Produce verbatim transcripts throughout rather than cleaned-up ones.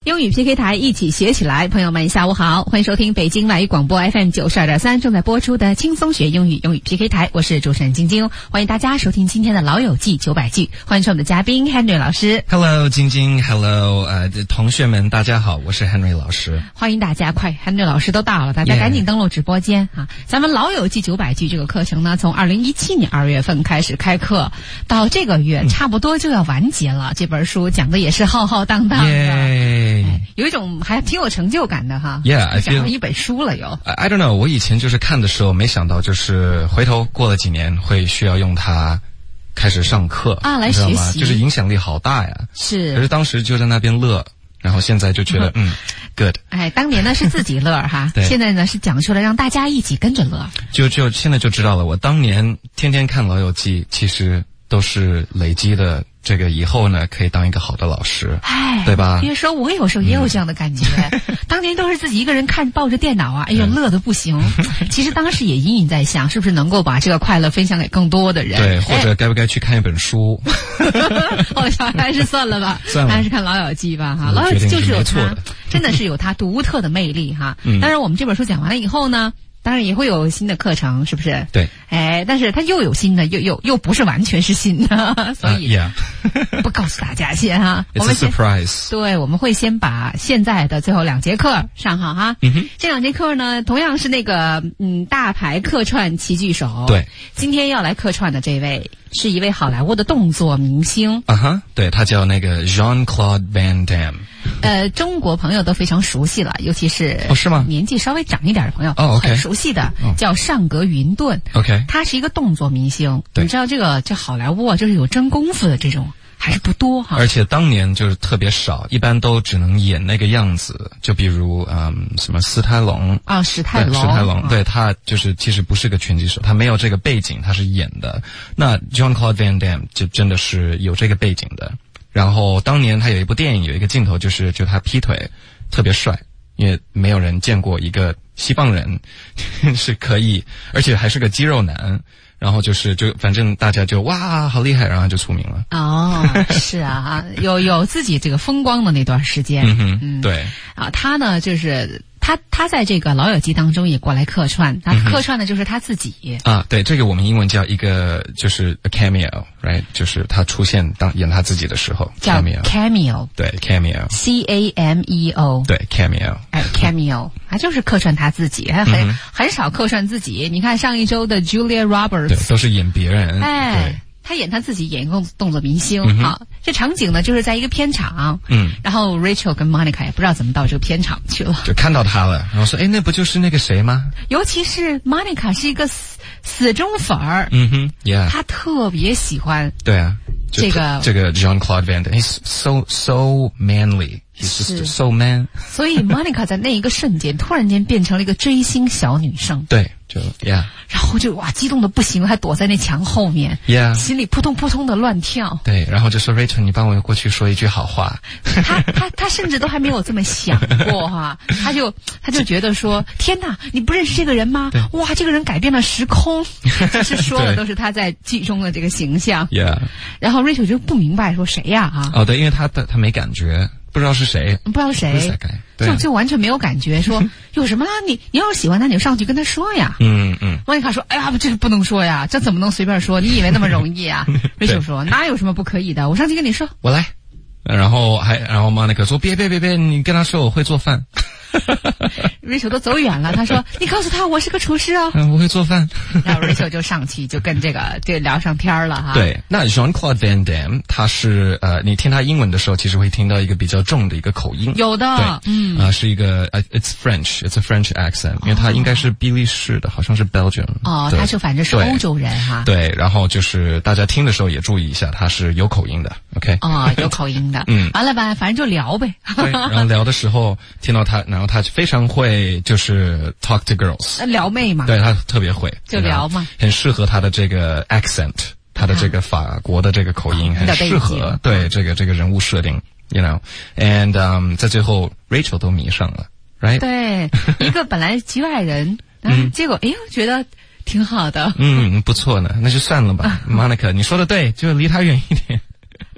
英语 P K 台一起学起来，朋友们下午好，欢迎收听北京外语广播 F M 九十二点三正在播出的轻松学英语英语 P K 台，我是主持人晶晶，欢迎大家收听今天的老友记九百句，欢迎我们的嘉宾 Henry 老师。 Hello 晶晶 Hello 呃同学们大家好，我是 Henry 老师。 欢迎大家，快 Henry 老师都到了，大家赶紧登录直播间、yeah. 啊！咱们老友记九百句这个课程呢，从二零一七年二月份开始开课，到这个月、嗯、差不多就要完结了。这本书讲的也是浩浩荡荡的， yeah. 哎、有一种还挺有成就感的哈。 Yeah, I feel, 讲了一本书了有。 I don't know， 我以前就是看的时候没想到，就是回头过了几年会需要用它开始上课啊，来学习， 就是影响力好大呀。 是。 可是当时就在那边乐。然后现在就觉得嗯 good。 哎，当年呢是自己乐哈，现在呢是讲出来让大家一起跟着乐。 就就现在就知道了，我当年天天看老友记其实都是累积的，这个以后呢可以当一个好的老师， 哎， 对吧？ 别说我有时候也有这样的感觉、嗯、当年都是自己一个人看抱着电脑啊，哎呦、嗯、乐得不行。其实当时也隐隐在想，是不是能够把这个快乐分享给更多的人， 对，或者该不该去看一本书。 后来还是算了吧， 算了， 还是看老友记吧哈。老友记就是有它，真的是有它独特的魅力哈、嗯、当然我们这本书讲完了以后呢，当然也会有新的课程，是不是？ 对。 哎，但是它又有新的，又又又不是完全是新的，所以、 uh, yeah. 不告诉大家先哈。 It's a surprise。 对，我们会先把现在的最后两节课上好哈。 嗯哼。 这两节课呢，同样是那个嗯大牌客串棋具手。 对。 今天要来客串的这位是一位好莱坞的动作明星。 啊哈，对，他叫那个 Jean-Claude Van Damme。 呃，中国朋友都非常熟悉了，尤其是哦，是吗？ 年纪稍微长一点的朋友， 哦 ，OK， 很熟悉的， 哦、 叫上格云顿。 OK， 他是一个动作明星。 对， 你知道这个这好莱坞啊，就是有真功夫的这种还是不多哈。 而且当年就是特别少，一般都只能演那个样子。就比如嗯，什么史泰龙啊，史泰龙， 史泰龙，对，他就是其实不是个拳击手，他没有这个背景，他是演的。那 Jean-Claude Van Damme 就真的是有这个背景的。然后当年他有一部电影，有一个镜头就是就他劈腿，特别帅，因为没有人见过一个西方人是可以，而且还是个肌肉男。然后就是就反正大家就哇好厉害，然后就出名了。 哦，是啊，有有自己这个风光的那段时间。 嗯哼，嗯，对啊，他呢就是他他在这个老友记当中也过来客串，他客串的就是他自己、 嗯、啊，对，这个我们英文叫一个就是 a cameo right， 就是他出现当演他自己的时候叫 cameo cameo， 对 cameo C A M E O， 对 cameo， 哎 cameo 他就是客串他自己，还很、嗯、很少客串自己。你看上一周的 Julia Roberts， 对，都是演别人， 哎。他演他自己，演一个动作明星、嗯、啊。这场景呢，就是在一个片场， 嗯， 然后 Rachel 跟 Monica 也不知道怎么到这个片场去了， 就看到他了，然后说：“哎，那不就是那个谁吗？” 尤其是 Monica 是一个死死忠粉儿， 嗯哼 ，Yeah， 他特别喜欢， 对啊， 这个这个 Jean-Claude Van Damme，he's so so manly。He's just so man， 所以 Monica 在那一个瞬间突然间变成了一个追星小女生， 对，就 yeah， 然后就哇激动的不行，还躲在那墙后面 ，yeah， 心里扑通扑通的乱跳， 对，然后就说 Rachel， 你帮我过去说一句好话。 他他他甚至都还没有这么想过哈，他就他就觉得说天哪，你不认识这个人吗？哇，这个人改变了时空，就是说的都是他在剧中的这个形象 ，yeah， 然后 Rachel 就不明白说谁呀啊？ 哦，对，因为他他没感觉。不知道是谁， 不知道谁，就就完全没有感觉。说有什么啦？你你要是喜欢他，你就上去跟他说呀。 嗯嗯。 莫妮卡说：“哎呀，这不能说呀，这怎么能随便说？你以为那么容易啊？”瑞秋说：“哪有什么不可以的？我上去跟你说。” 我来。然后还然后莫妮卡说：“别别别别，你跟他说我会做饭。” 瑞秋都走远了，他说：“你告诉他我是个厨师哦， 嗯，我会做饭。” 然后瑞秋就上去就跟这个就聊上天了哈。 对，那 Jean-Claude Van Damme 他是呃，你听他英文的时候，其实会听到一个比较重的一个口音。 有的， 对，嗯，啊、呃，是一个呃 ，it's French，it's a French accent，、哦、因为他应该是比利时的，好像是 Belgium。 哦，他就反正是欧洲人哈。 对，然后就是大家听的时候也注意一下，他是有口音的 ，OK？ 哦，有口音的， 嗯， 完了吧，反正就聊呗。 对，然后聊的时候听到他，然后他非常会就是 talk to girls， 撩妹嘛， 对他特别会， 就聊嘛， 很适合他的这个 accent， 他的这个法国的这个口音， 嗯、 很适合对这个这个人物设定 ，you know，and um， 在最后 Rachel 都迷上了 ，right？ 对，一个本来局外人，嗯，结果哎呦觉得挺好的， 嗯，不错呢，那就算了吧。Monica， 你说的对，就离他远一点。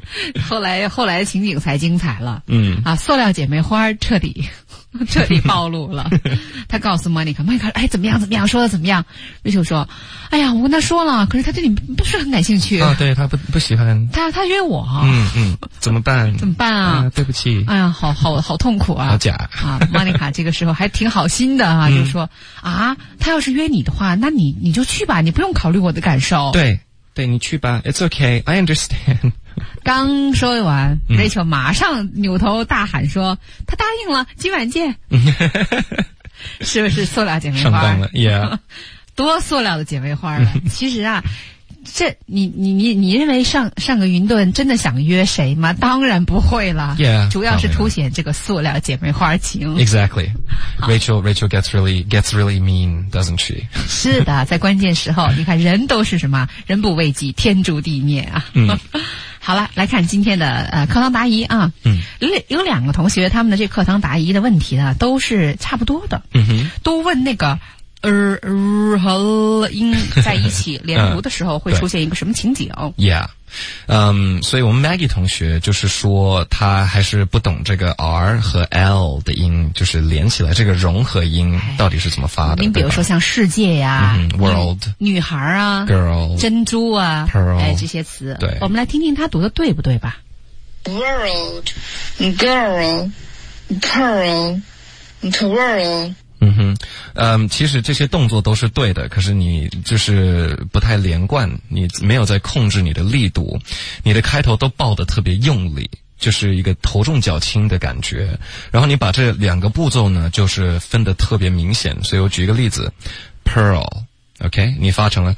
后来后来情景才精彩了， 嗯啊，塑料姐妹花彻底彻底暴露了。他告诉莫妮卡，莫妮卡，哎，怎么样怎么样，说的怎么样？瑞秋说，哎呀，我跟他说了，可是他对你不是很感兴趣啊，对他不不喜欢， 他他约我， 嗯嗯，怎么办？ 怎么办啊？ 啊对不起， 哎呀，好好好痛苦啊！ 好假啊！莫妮卡这个时候还挺好心的啊，就说啊，他要是约你的话，那你你就去吧，你不用考虑我的感受。 对对，你去吧 ，It's okay, I understand。 刚说完、 嗯、 ，Rachel 马上扭头大喊说：“他答应了，今晚见。”是不是塑料姐妹花？ 上当了 ，Yeah， 多塑料的姐妹花了。其实啊，这你你你你认为上上个云顿真的想约谁吗？当然不会了。 Yeah， 主要是凸显这个塑料姐妹花情。 Exactly. Rachel Rachel gets really gets really mean, doesn't she? 是的，在关键时候，你看人都是什么？人不为己，天诛地灭啊！ 嗯好了，来看今天的呃课堂答疑啊。 嗯， 有有两个同学，他们的这课堂答疑的问题呢，都是差不多的。 嗯哼， 都问那个呃呃和音在一起连读的时候会出现一个什么情景 ？Yeah， 嗯，所以我们 Maggie 同学就是说，他还是不懂这个 R 和 L 的音，就是连起来这个融合音到底是怎么发的。 您比如说像世界呀、 嗯、，World、 女孩啊、 Girl、 珍珠啊、 Pearl， 哎这些词， 对， 我们来听听他读的对不对吧 ？World, girl, pearl, twirl。 嗯哼，嗯，其实这些动作都是对的，可是你就是不太连贯，你没有在控制你的力度，你的开头都抱得特别用力，就是一个头重脚轻的感觉。然后你把这两个步骤呢，就是分得特别明显。所以我举一个例子 ，pearl，OK， 你发成了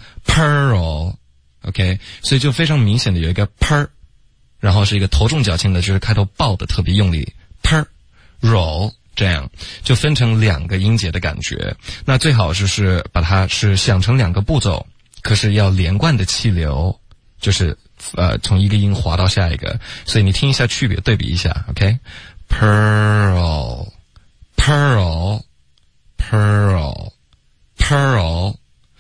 pearl，OK， 所以就非常明显的有一个 per， 然后是一个头重脚轻的，就是开头抱得特别用力 ，pearl。这样就分成两个音节的感觉，那最好就是把它是想成两个步骤，可是要连贯的气流，就是呃从一个音滑到下一个，所以你听一下区别，对比一下 ，OK， pearl pearl pearl pearl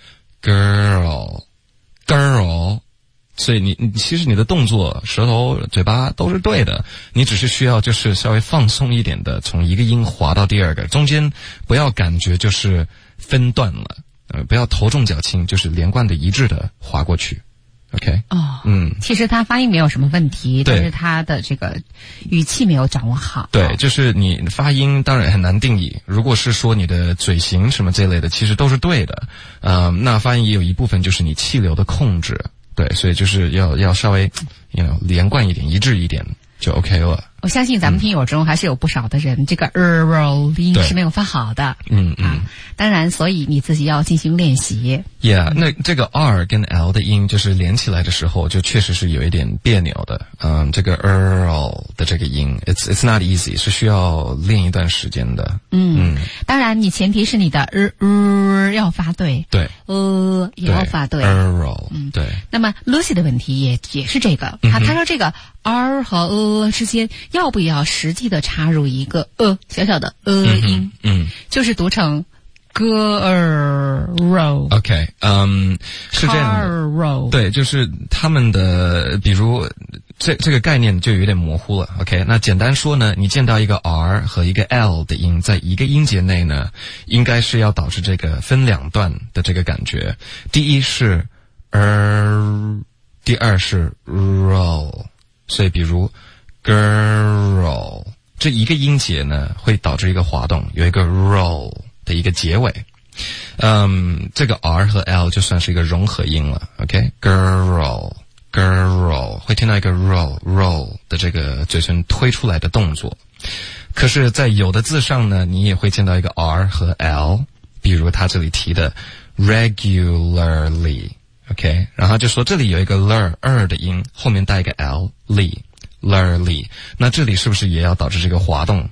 girl girl。所以你你其实你的动作舌头嘴巴都是对的，你只是需要就是稍微放松一点的，从一个音滑到第二个，中间不要感觉就是分段了，呃不要头重脚轻，就是连贯的一致的滑过去。OK， 哦， 嗯， 其实他发音没有什么问题，但是他的这个语气没有掌握好。 对，就是你发音当然很难定义。如果是说你的嘴型什么这类的，其实都是对的。呃，那发音也有一部分就是你气流的控制。对，所以就是要要稍微 ，you know， 连贯一点、一致一点就 OK 了。 我相信咱们听友中还是有不少的人，嗯、这个 r 音是没有发好的。 嗯嗯、啊。 当然，所以你自己要进行练习。 Yeah， 那这个 R 跟 L 的音就是连起来的时候，就确实是有一点别扭的。嗯，这个 R 的这个音 ，it's it's not easy， 是需要练一段时间的。 嗯，嗯当然，你前提是你的 r、呃、要发对。 对。 呃，也要发对。 R， 嗯， 对。 那么 Lucy 的问题也也是这个，他、嗯、他说这个 R 和 呃 之间要不要实际的插入一个呃小小的呃音， 嗯， 就是读成 girl。 OK， 嗯，是这样的，对，就是他们的，比如这这个概念就有点模糊了。OK， 那简单说呢，你见到一个 R 和一个 L 的音在一个音节内呢，应该是要导致这个分两段的这个感觉。第一是 r， 第二是 roll， 所以比如 girl。这一个音节呢，会导致一个滑动，有一个 roll 的一个结尾。嗯，这个 R 和 L 就算是一个融合音了。OK，girl girl 会听到一个 roll roll 的这个嘴唇推出来的动作。可是，在有的字上呢，你也会见到一个 R 和 L， 比如他这里提的 regularly。OK， 然后就说这里有一个 ler er 的音，后面带一个 l。ly，lerly， 那这里是不是也要导致这个滑动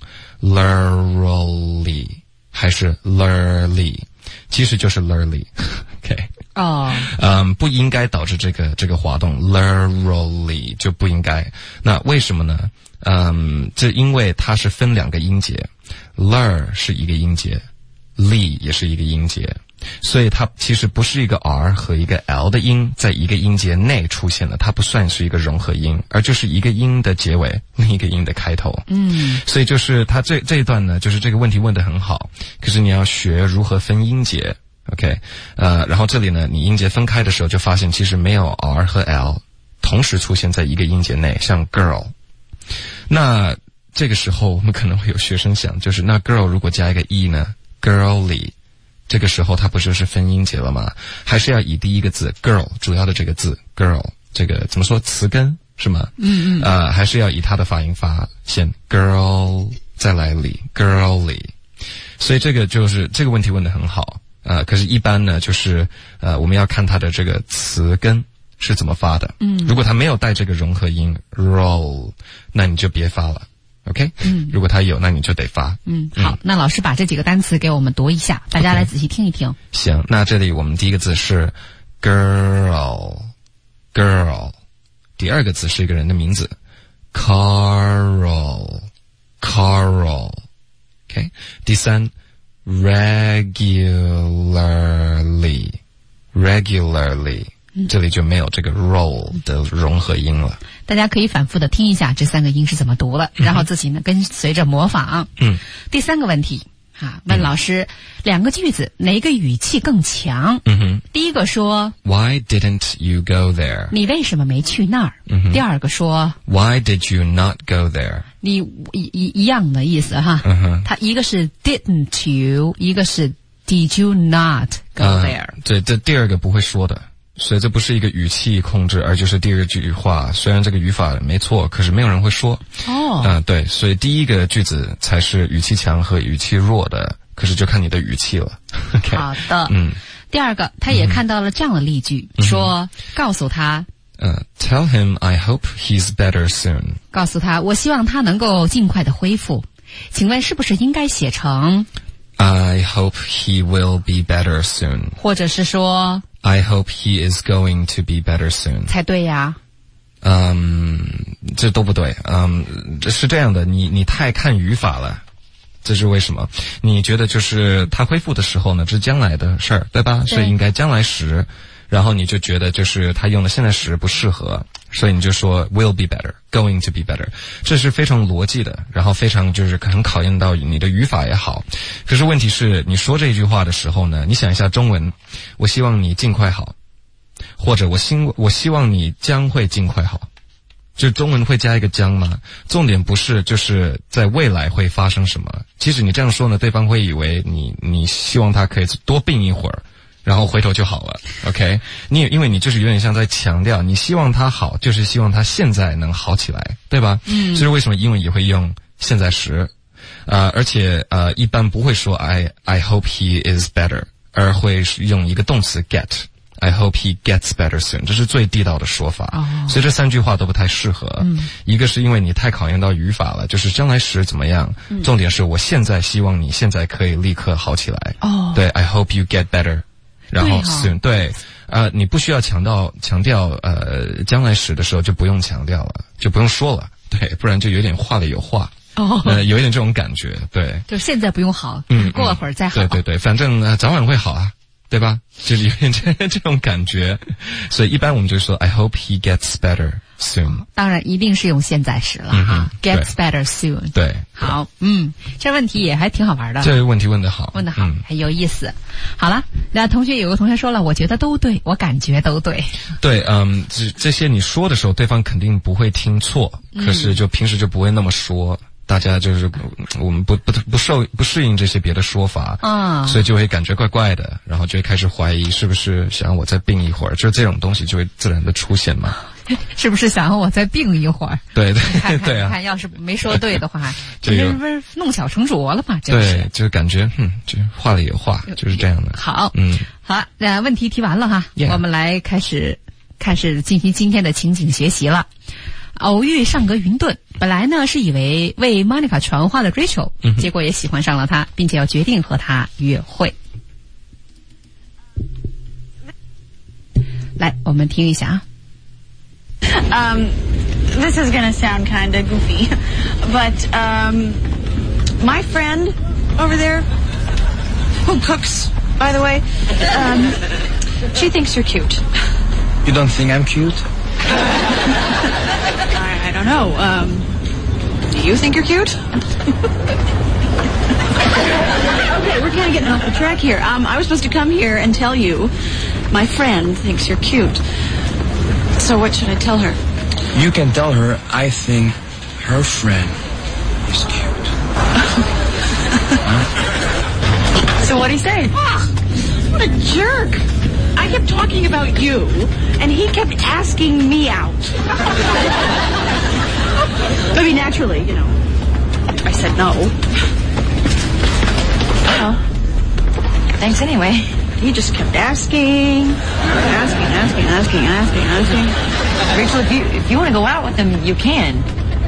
lerly 还是 lerly？ 其实就是 lerly， OK， 哦， 嗯，不应该导致这个这个滑动 lerly 就不应该。那为什么呢？嗯，这因为它是分两个音节 ，ler 是一个音节 ，ly 也是一个音节。 所以它其实不是一个 R 和一个 L 的音在一个音节内出现的，它不算是一个融合音，而就是一个音的结尾，另一个音的开头。 嗯， 所以就是它这这一段呢，就是这个问题问得很好，可是你要学如何分音节。OK， 呃，然后这里呢，你音节分开的时候就发现其实没有 R 和 L 同时出现在一个音节内，像 girl。那这个时候我们可能会有学生想，就是那 girl 如果加一个 e 呢 ，girly。这个时候它不就是分音节了吗？还是要以第一个字 girl 主要的这个字 girl 这个怎么说词根是吗？ 嗯嗯。 呃，还是要以它的发音发先 girl 再来 ly girly。所以这个就是这个问题问得很好。呃，可是一般呢，就是呃我们要看它的这个词根是怎么发的。嗯。如果它没有带这个融合音 roll， 那你就别发了。OK， 嗯，如果它有，那你就得发。 嗯，好，嗯，那老师把这几个单词给我们读一下，大家来仔细听一听。 Okay， 行，那这里我们第一个字是 girl，girl， 第二个字是一个人的名字 ，Carol，Carol，OK， 第三 regularly，regularly。这里就没有这个 roll 的融合音了。 大家可以反复的听一下这三个音是怎么读了，嗯，然后自己呢跟随着模仿。 嗯。 第三个问题啊，问老师，嗯，两个句子哪一个语气更强？ 嗯哼。 第一个说 Why didn't you go there？ 你为什么没去那儿？ 嗯哼。 第二个说 Why did you not go there？ 你一一一样的意思哈。 嗯哼。 它一个是 didn't you， 一个是 did you not go there？呃， 对，这第二个不会说的。所以这不是一个语气控制，而就是第二句话。虽然这个语法没错，可是没有人会说。 哦， 嗯、呃，对，所以第一个句子才是语气强和语气弱的，可是就看你的语气了。Okay， 好的， 嗯。 第二个，他也看到了这样的例句，嗯，说告诉他， 呃 ，Tell him I hope he's better soon。 告诉他，我希望他能够尽快的恢复。请问是不是应该写成 I hope he will be better soon， 或者是说 I hope he is going to be better soon 才对呀？ 嗯，这都不对。嗯，是这样的，你你太看语法了，这是为什么？你觉得就是他恢复的时候呢，这是将来的事儿，对吧？ 对， 所以应该将来时，然后你就觉得就是他用的现在时不适合，所以你就说 will be better， going to be better， 这是非常逻辑的，然后非常就是可能考验到你的语法也好。可是问题是你说这句话的时候呢，你想一下中文，我希望你尽快好，或者我希我希望你将会尽快好，就中文会加一个将吗？重点不是就是在未来会发生什么，其实你这样说呢，对方会以为你你希望他可以多病一会儿，然后回头就好了。 OK， 你因为你就是有点像在强调你希望他好，就是希望他现在能好起来，对吧？嗯，这是为什么英文也会用现在时，呃，而且呃一般不会说 I I hope he is better， 而会用一个动词 get。I hope he gets better soon， 这是最地道的说法。哦，所以这三句话都不太适合。嗯，一个是因为你太考验到语法了，就是将来时怎么样。嗯，重点是我现在希望你现在可以立刻好起来。哦，对 ，I hope you get better， 然后 soon， 对，呃，你不需要强调强调呃将来时的时候就不用强调了，就不用说了，对，不然就有点话里有话。哦，呃，有一点这种感觉，对， 就现在不用好，嗯，过会儿再好。 对对对，反正呃早晚会好啊。对吧？就是有点这这种感觉，所以一般我们就说 I hope he gets better soon。 当然，一定是用现在时了哈、嗯、，gets better soon。 对， 好，嗯，这问题也还挺好玩的。 这个问题问得好， 问得好，嗯、很有意思。好了，那同学有个同学说了，我觉得都对，我感觉都对。 对，嗯，这这些你说的时候，对方肯定不会听错，可是就平时就不会那么说。大家就是我们不不不受不适应这些别的说法啊，所以就会感觉怪怪的，然后就会开始怀疑是不是想让我再病一会儿，就这种东西就会自然的出现嘛。 是不是想让我再病一会儿？ 对对看看对啊！ 看要是没说对的话，这是不是弄巧成拙了嘛？对， 就是感觉嗯，就话里有话，就是这样的。 好， 嗯， 好，那问题提完了哈， yeah. 我们来开始开始进行今天的情景学习了。偶遇上格云顿，本来呢是以为为 Monica 传话的 Rachel，、嗯、结果也喜欢上了他，并且要决定和他约会。来，我们听一下啊。 Um, this is going to sound kind of goofy, but um, my friend over there who cooks By the way, um, she thinks you're cute. You don't think I'm cute? I, I don't know. Um, do you think you're cute? Okay, we're kind of getting off the track here. Um, I was supposed to come here and tell you my friend thinks you're cute. So what should I tell her? You can tell her I think her friend is cute. Huh? So what'd he say? Oh, what a jerk. I kept talking about you, and he kept asking me out. I mean, naturally, you know. I said no. Oh. Thanks anyway. He just kept asking, asking, asking, asking, asking, asking. Rachel, if you if you want to go out with him, you can.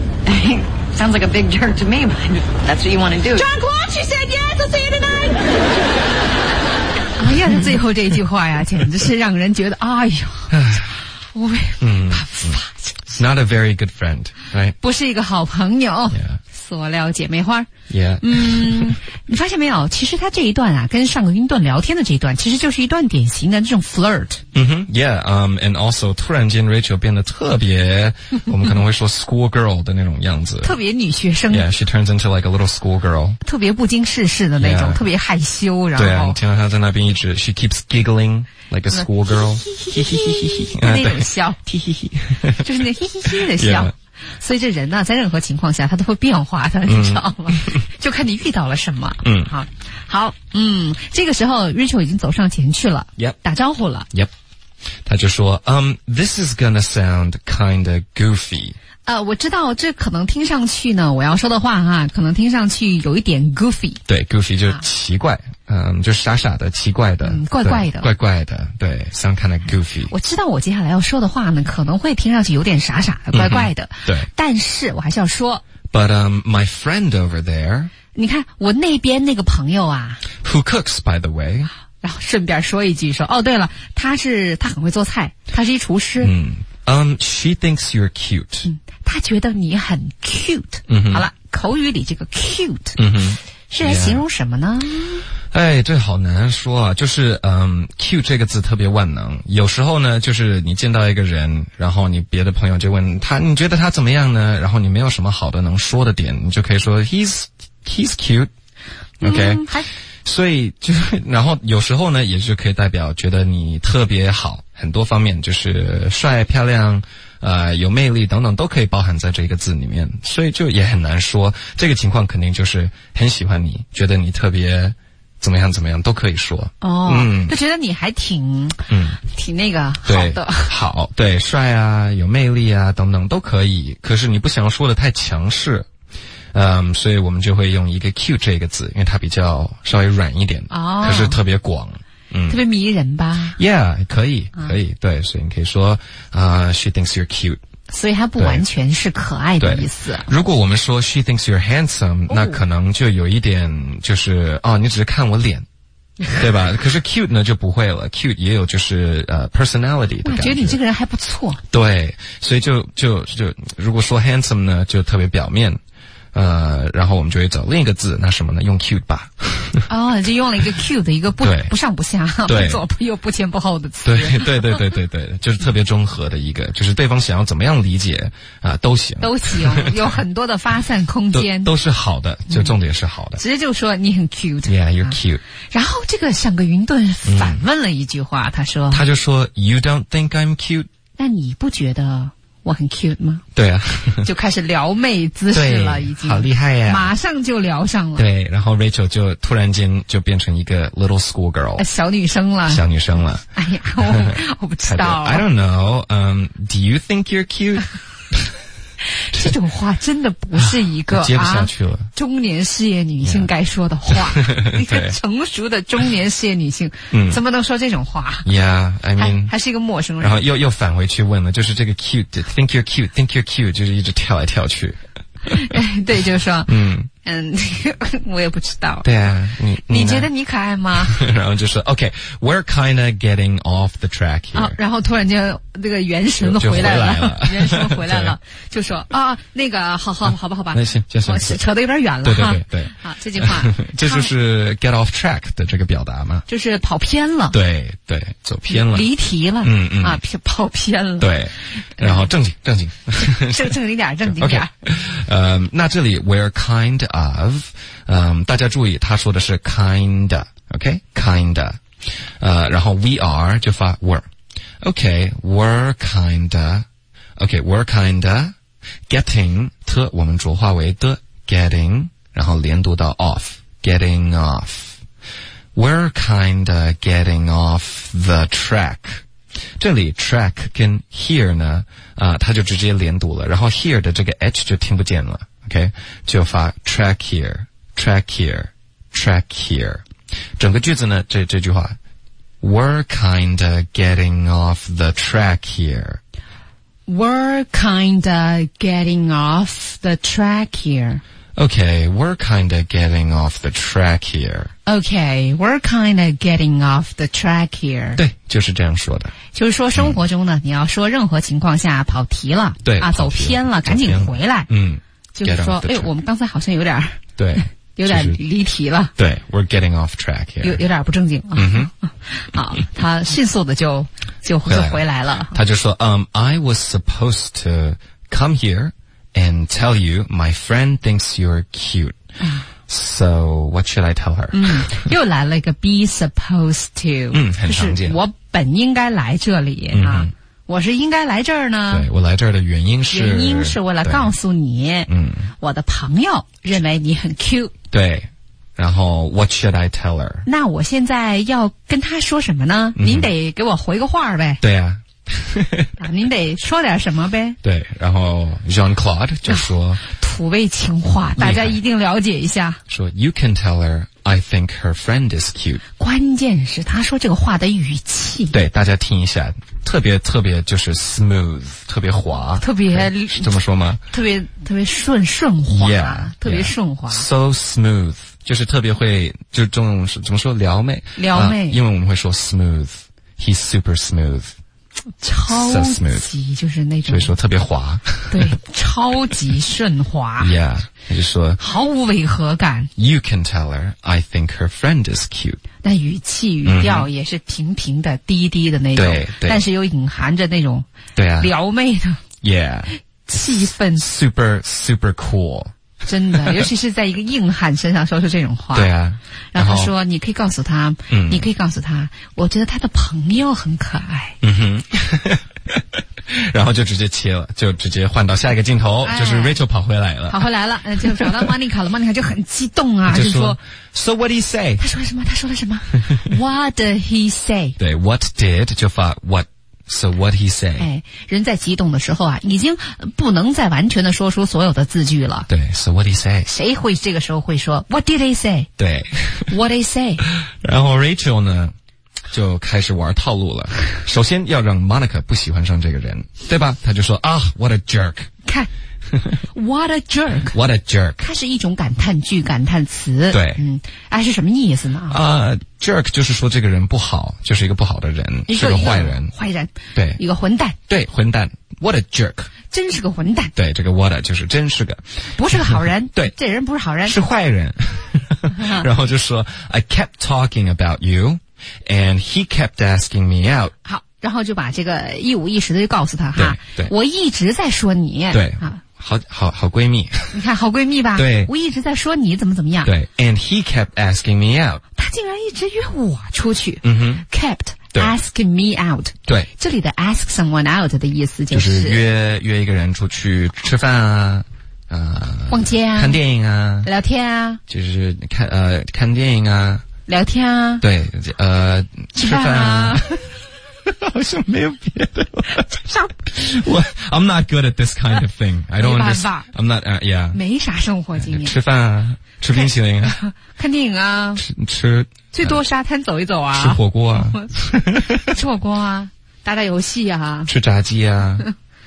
Sounds like a big jerk to me, but that's what you want to do. John Claude, she said yes. I'll see you tonight. 哎呀，他最后这句话呀，简直是让人觉得，哎呦，我没办法。 Not a very good friend, right? 不是一个好朋友。 Yeah. 塑料姐妹花。 Yeah. 嗯，你发现没有？其实他这一段啊，跟上个云顿聊天的这一段，其实就是一段典型的这种 flirt。 嗯哼 ，Yeah. Um, and also 突然间 Rachel 变得特别，我们可能会说 school girl 的那种样子。 特别女学生。 Yeah, she turns into like a little school girl. 特别不经世事的那种， Yeah. 特别害羞，然后。 对啊，你听到她在那边一直 she keeps giggling like a school girl. 那种笑，就是那嘿嘿嘿的笑。 Yeah. 所以这人呢，在任何情况下他都会变化的，你知道吗？就看你遇到了什么。 嗯， 好，好，嗯，这个时候 Rachel 已经走上前去了 ，Yep， 打招呼了 ，Yep， 他就说，嗯、um, ，This is gonna sound kinda goofy。 呃，我知道这可能听上去呢，我要说的话哈，可能听上去有一点 goofy。 对 ，goofy 就是奇怪，嗯，就傻傻的、奇怪的、 嗯、怪怪的、 怪怪的，对 ，sound kind of goofy。 我知道我接下来要说的话呢，可能会听上去有点傻傻的、怪怪的， 嗯、对， 但是我还是要说。 But um, my friend over there， 你看我那边那个朋友啊 ，who cooks by the way。 然后顺便说一句说，哦，对了，他是他很会做菜，他是一厨师。 嗯。Um, she thinks you're cute. 嗯，她觉得你很 cute。 嗯， 好了，口语里这个 cute， 嗯哼， 是来形容什么呢？ Yeah. 哎，这好难说啊。就是嗯 ，cute 这个字特别万能。有时候呢，就是你见到一个人，然后你别的朋友就问他，你觉得他怎么样呢？然后你没有什么好的能说的点，你就可以说 he's he's cute。OK、嗯。所以就然后有时候呢，也是可以代表觉得你特别好，很多方面就是帅、漂亮、呃有魅力等等都可以包含在这个字里面，所以就也很难说。这个情况肯定就是很喜欢你，觉得你特别怎么样怎么样都可以说。 哦，嗯，就觉得你还挺嗯挺那个好的， 好，对，帅啊，有魅力啊等等都可以。可是你不想说的太强势。嗯，所以我们就会用一个 cute 这个字，因为它比较稍微软一点， 哦， 可是特别广，嗯， 特别迷人吧 ？Yeah， 可以，可以，对，所以你可以说啊、uh, ，she thinks you're cute， 所以它不完全是可爱的意思。 如果我们说 she thinks you're handsome，、哦、那可能就有一点就是哦，你只是看我脸。对吧？可是 cute 呢就不会了 ，cute 也有就是呃 personality 的感觉。 我觉得你这个人还不错。 对，所以就就就如果说 handsome 呢，就特别表面。呃，然后我们就会找另一个字，那什么呢？用 cute 吧。 哦，就用了一个 cute 的一个不不上不下、不左不右、不前不后的词。 对对对对对对，就是特别中和的一个，就是对方想要怎么样理解啊、呃、都行， 都行，有很多的发散空间都，都是好的，就重点是好的。 嗯、直接就说你很 cute。Yeah, you're cute、啊。 然后这个上个云顿反问了一句话，嗯、他说， 他就说 You don't think I'm cute？ 那你不觉得？我很 cute 吗？ 对啊， 就开始撩妹姿势了，已经好厉害呀、啊！ 马上就聊上了。 对，然后 Rachel 就突然间就变成一个 little school girl， 小女生了， 小女生了。 哎呀，我我不知道。 I don't know. Um, do you think you're cute？ 这种话真的不是一个接不下去了、啊、 中年事业女性该说的话。一个成熟的中年事业女性，嗯，怎么能说这种话 ？Yeah, I mean， 还, 还是一个陌生人。 然后又又返回去问了，就是这个 cute，think you're cute，think you're cute， 就是一直跳来跳去。 对，就是说，嗯嗯，我也不知道。 对啊，你你觉得你可爱吗？ 然后就说 OK, we're kinda getting off the track here. 啊，然后突然间这个元神都回来了， 就回来了元神回来了，就说啊，那个好好好吧好吧， 那行行行哦扯得有点远了对对哈。 对对， 好，这句话这就是 get off track 的这个表达嘛。 就是跑偏了， 对对，走偏了， 离题了， 嗯嗯啊，偏跑偏了。 对，然后正经正经， 正正经点，正经 OK， 点。 呃，那这里 we're kind of， 嗯，大家注意，他说的是 kinda，OK，kinda， 呃，然后 we are 就发 were，OK，we're kinda，OK，we're kinda getting 特我们浊化为的 getting， 然后连读到 off，getting off，we're kinda getting off the track。这里 track 跟 here 呢，啊、呃，它就直接连读了，然后 here 的这个 h 就听不见了 ，OK， 就发 track here，track here，track here， 整个句子呢，这这句话 ，we're kinda getting off the track here。We're kinda getting off the track here. Okay, we're kinda getting off the track here. Okay, we're kinda getting off the track here. 对，就是这样说的。 就是说，生活中呢，嗯、你要说任何情况下跑题了， 对啊，走偏了，赶紧回来。 嗯， 就是说，哎，我们刚才好像有点对， 有点离题了。 对 ，we're getting off track here. 有有点不正经了。 嗯哼， 好，他迅速的就就就回来了。 他就说，嗯、um, ，I was supposed to come here.And tell you, my friend thinks you're cute. So what should I tell her? 嗯，又来了一个 be supposed to， 嗯，很常见。 就是我本应该来这里、嗯、啊，我是应该来这儿呢。 对，我来这儿的原因是原因是为了告诉你， 嗯， 我的朋友认为你很 cute。 对，然后 what should I tell her? 那我现在要跟他说什么呢？嗯、您得给我回个话呗。 对呀、啊。 啊，您得说点什么呗？ 对，然后 Jean-Claude 就说、啊、 土味情话，大家一定了解一下。 说 You can tell her I think her friend is cute。 关键是他说这个话的语气。 对，大家听一下，特别特别就是 smooth， 特别滑， 特别这么说吗？ 特别特别顺顺滑， yeah, 特别顺滑。 So smooth， 就是特别会，就这种怎么说撩妹？ 撩妹， 因为我们会说 smooth，he's super smooth。 超级就是那种， 所以说特别滑， 对，超级顺滑。 Yeah， 他就说毫无违和感。 You can tell her I think her friend is cute。 但语气语调也是平平的、嗯、低低的那种， 对对， 但是又隐含着那种对啊撩妹的 ，Yeah， 气氛 ，super super cool。 真的，尤其是在一个硬汉身上说出这种话。 对啊， 然后他说：“你可以告诉他，嗯，你可以告诉他，我觉得他的朋友很可爱。” 嗯哼，然后就直接切了，就直接换到下一个镜头，哎、就是 Rachel 跑回来了， 跑回来了，呃，就找到 Monica 了。Monica 就很激动啊， 就说 ：“So what did he say？” 他说了什么？他说了什么 ？What did he say？ 对 ，What did 就发 What。So what he say？ 哎，人在激动的时候啊，已经不能再完全的说出所有的字句了。 对 ，So what he say？ 谁会这个时候会说 What did he say？ 对 ，What did he say？ 然后 Rachel 呢，就开始玩套路了。首先要让 Monica 不喜欢上这个人，对吧？他就说啊 ，What a jerk！ 看。What a jerk! What a jerk! 它是一种感叹句、感叹词。 对， 嗯，啊，是什么意思呢？ 啊、uh, ，jerk 就是说这个人不好，就是一个不好的人，是个坏人。 坏人。 对， 一个混蛋。 对，混蛋。What a jerk! 真是个混蛋。 对，这个 what a 就是真是个， 不是个好人。 对， 这人不是好人， 是坏人。然后就说 I kept talking about you, and he kept asking me out. 好，然后就把这个一五一十的就告诉他哈， 对， 我一直在说你。 对啊。 好好好闺蜜， 你看好闺蜜吧？ 对， 我一直在说你怎么怎么样。 对 ，and he kept asking me out， 他竟然一直约我出去。 嗯哼 ，kept asking me out。 对， 这里的 ask someone out 的意思就是、就是、约约一个人出去吃饭啊，呃， 逛街啊， 看电影啊， 聊天啊， 就是看呃看电影啊， 聊天啊， 对，呃吃饭啊。 好像没有别的了。我 I'm not good at this kind of thing. I don't understand. I'm not. Uh, yeah. 没啥生活经验。 吃饭啊，吃冰淇淋啊， 看电影啊， 吃吃最多沙滩走一走啊， 吃火锅啊， 吃火锅啊，打打游戏啊， 吃炸鸡啊。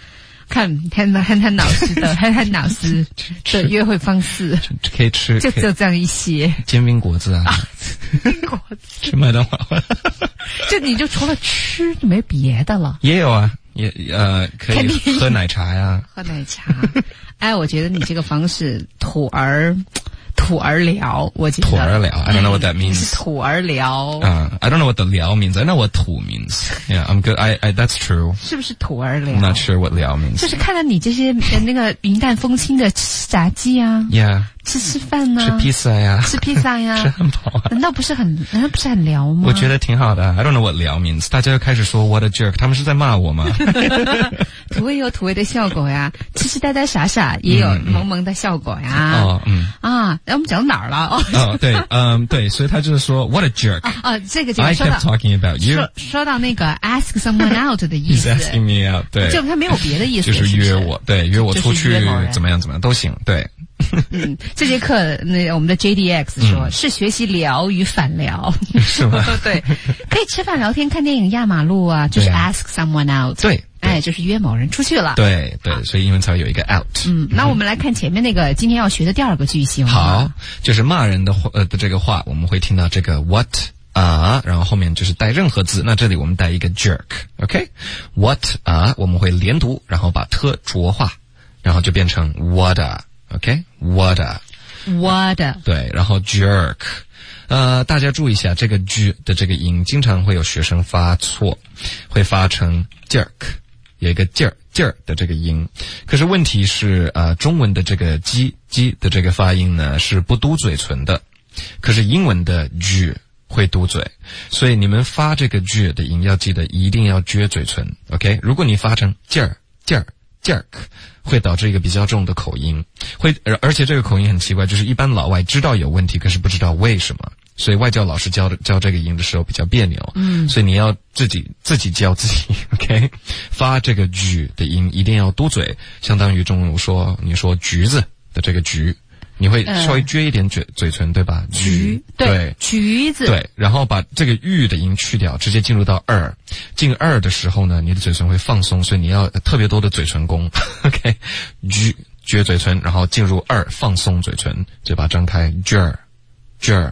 看看看看老师的，看看老师的约会方式， 可以吃， 就就这样一些煎饼果子啊， 煎饼果子， 吃麦当劳， 就你就除了吃就没别的了。 也有啊，也呃可以喝奶茶呀， 喝奶茶。哎，我觉得你这个方式土儿。土儿聊，我觉得。 土儿聊 I don't know what that means. 是土儿聊。 啊、uh, I don't know what the 聊 means. I know what 土 means. Yeah, I'm good. I, I, that's true. 是不是土儿聊 I'm not sure what 聊 means. 就是看到你这些那个云淡风轻的吃炸鸡啊。 Yeah. 吃吃饭呢、 啊？吃披萨呀。 吃披萨呀。 吃汉堡啊。 难道不是很难道不是很聊吗？ 我觉得挺好的。I don't know what 聊 means. 大家又开始说 what a jerk. 他们是在骂我吗？ 土味有土味的效果呀，痴痴呆呆傻傻也有萌萌的效果呀。 嗯、哦，嗯。 啊，那我们讲到哪儿了？哦， 哦对，嗯，对，所以他就是说 what a jerk。 啊，啊这个就说到 I kept talking about you。 说说到那个 ask someone out 的意思。 He's asking me out。对。 就他没有别的意思。 就是约我，对，约我出去怎么样怎么样都行，对。 嗯，这节课那我们的 J D X 说、嗯、是学习聊与反聊， 是吗？ 对，可以吃饭聊天看电影压马路啊，就是 ask someone out。 对， 哎，就是约某人出去了。 对对，所以英文才会有一个 out。 嗯，那我们来看前面那个今天要学的第二个句型。 好，就是骂人的话呃的这个话，我们会听到这个 what 啊、uh, ，然后后面就是带任何字，那这里我们带一个 jerk，OK？What、okay? 啊、uh, ，我们会连读，然后把 t 浊化，然后就变成 what a。OK，what a，what a， 对，然后 jerk， 呃，大家注意一下，这个 g 的这个音，经常会有学生发错，会发成 jerk， 有一个劲儿劲儿的这个音。可是问题是，呃，中文的这个 g g 的这个发音呢是不嘟嘴唇的，可是英文的 g 会嘟嘴，所以你们发这个 g 的音要记得一定要撅嘴唇。OK， 如果你发成劲儿劲儿。jerk 会导致一个比较重的口音，会而且这个口音很奇怪，就是一般老外知道有问题，可是不知道为什么，所以外教老师教的教这个音的时候比较别扭，嗯，所以你要自己自己教自己 ，OK， 发这个 g 的音一定要嘟嘴，相当于中午说你说橘子的这个橘。你会稍微撅一点嘴、呃、嘴唇，对吧？ 橘，对， 对橘子， 对，然后把这个玉的音去掉，直接进入到二。进二的时候呢，你的嘴唇会放松，所以你要特别多的嘴唇功。OK， 橘撅嘴唇，然后进入二，放松嘴唇，嘴巴张开 ，jer jer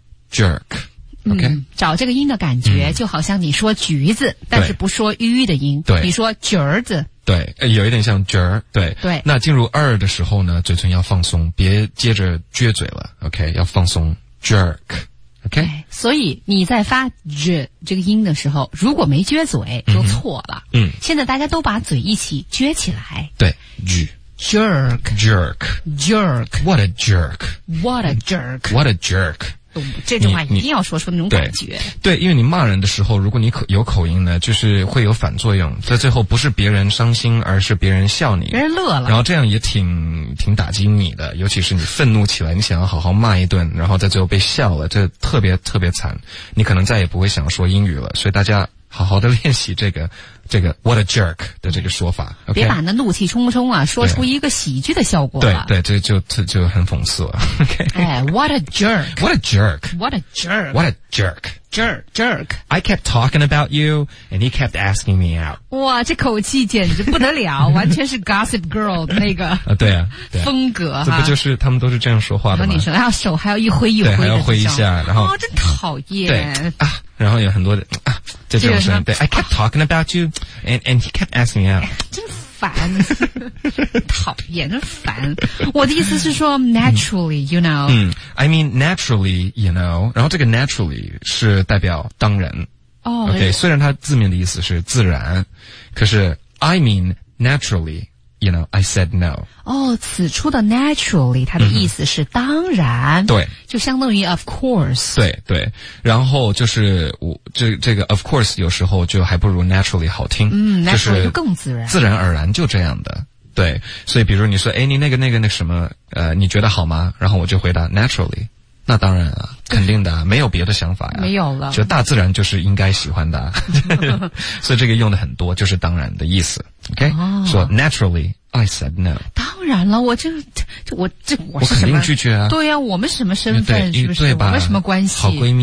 jerk。OK，、 嗯、找这个音的感觉、嗯、就好像你说橘子，但是不说玉的音， 对， 你说橘儿子。 对，有一点像角儿，对对。 那进入二的时候呢，嘴唇要放松，别接着撅嘴了 ，OK， 要放松 ，jerk，OK、okay? 所以你在发 j 这个音的时候，如果没撅嘴就错了。 嗯。 现在大家都把嘴一起撅起来。 对 ，j jerk jerk jerk。What a jerk！What a jerk！What a jerk！ 这句话一定要说出那种感觉。 对，因为你骂人的时候，如果你口有口音呢，就是会有反作用，在最后不是别人伤心，而是别人笑你， 别人乐了， 然后这样也挺挺打击你的，尤其是你愤怒起来，你想要好好骂一顿，然后在最后被笑了，这特别特别惨，你可能再也不会想说英语了。所以大家好好的练习这个这个 what a jerk 的这个说法， okay? 别把那怒气冲冲啊说出一个喜剧的效果了。 对对，这就这就很讽刺了。OK， 哎 ，what a jerk，what a jerk，what a jerk，what a jerk，jerk jerk。 I kept talking about you, and he kept asking me out。 哇，这口气简直不得了，完全是 Gossip Girl 的那个啊，对啊，对啊风格哈。 这不就是他们都是这样说话的吗？ 然后你说，然后手还要一挥一挥的， 对，还要挥一下，然后哦，真讨厌。 对啊，然后有很多的啊，这种声，对 ，I kept talking about you, and and he kept asking me out。 真烦，讨厌，真烦。我的意思是说 ，naturally, you know。 嗯 ，I mean naturally, you know。然后这个 naturally 是代表当然。 哦 ，OK， 虽然它字面的意思是自然，可是 I mean naturally。You know, I said no. 哦，此处的 naturally 它的意思是当然， 嗯、对， 就相当于 of course。 对对，然后就是我这这个 of course 有时候就还不如 naturally 好听， 嗯， 就是 naturally 更自然， 自然而然就这样的。对，所以比如你说，哎，你那个那个那什么，呃，你觉得好吗？然后我就回答 naturally。那当然啊，肯定的、啊，没有别的想法呀， 没有了， 就大自然就是应该喜欢的、啊，所以这个用的很多，就是当然的意思。OK， 说、 哦 so, naturally I said no。 当然了，我这这我这我是我肯定拒绝啊。 对呀、啊，我们什么身份是不是？ 对吧？ 我们什么关系？ 好闺蜜。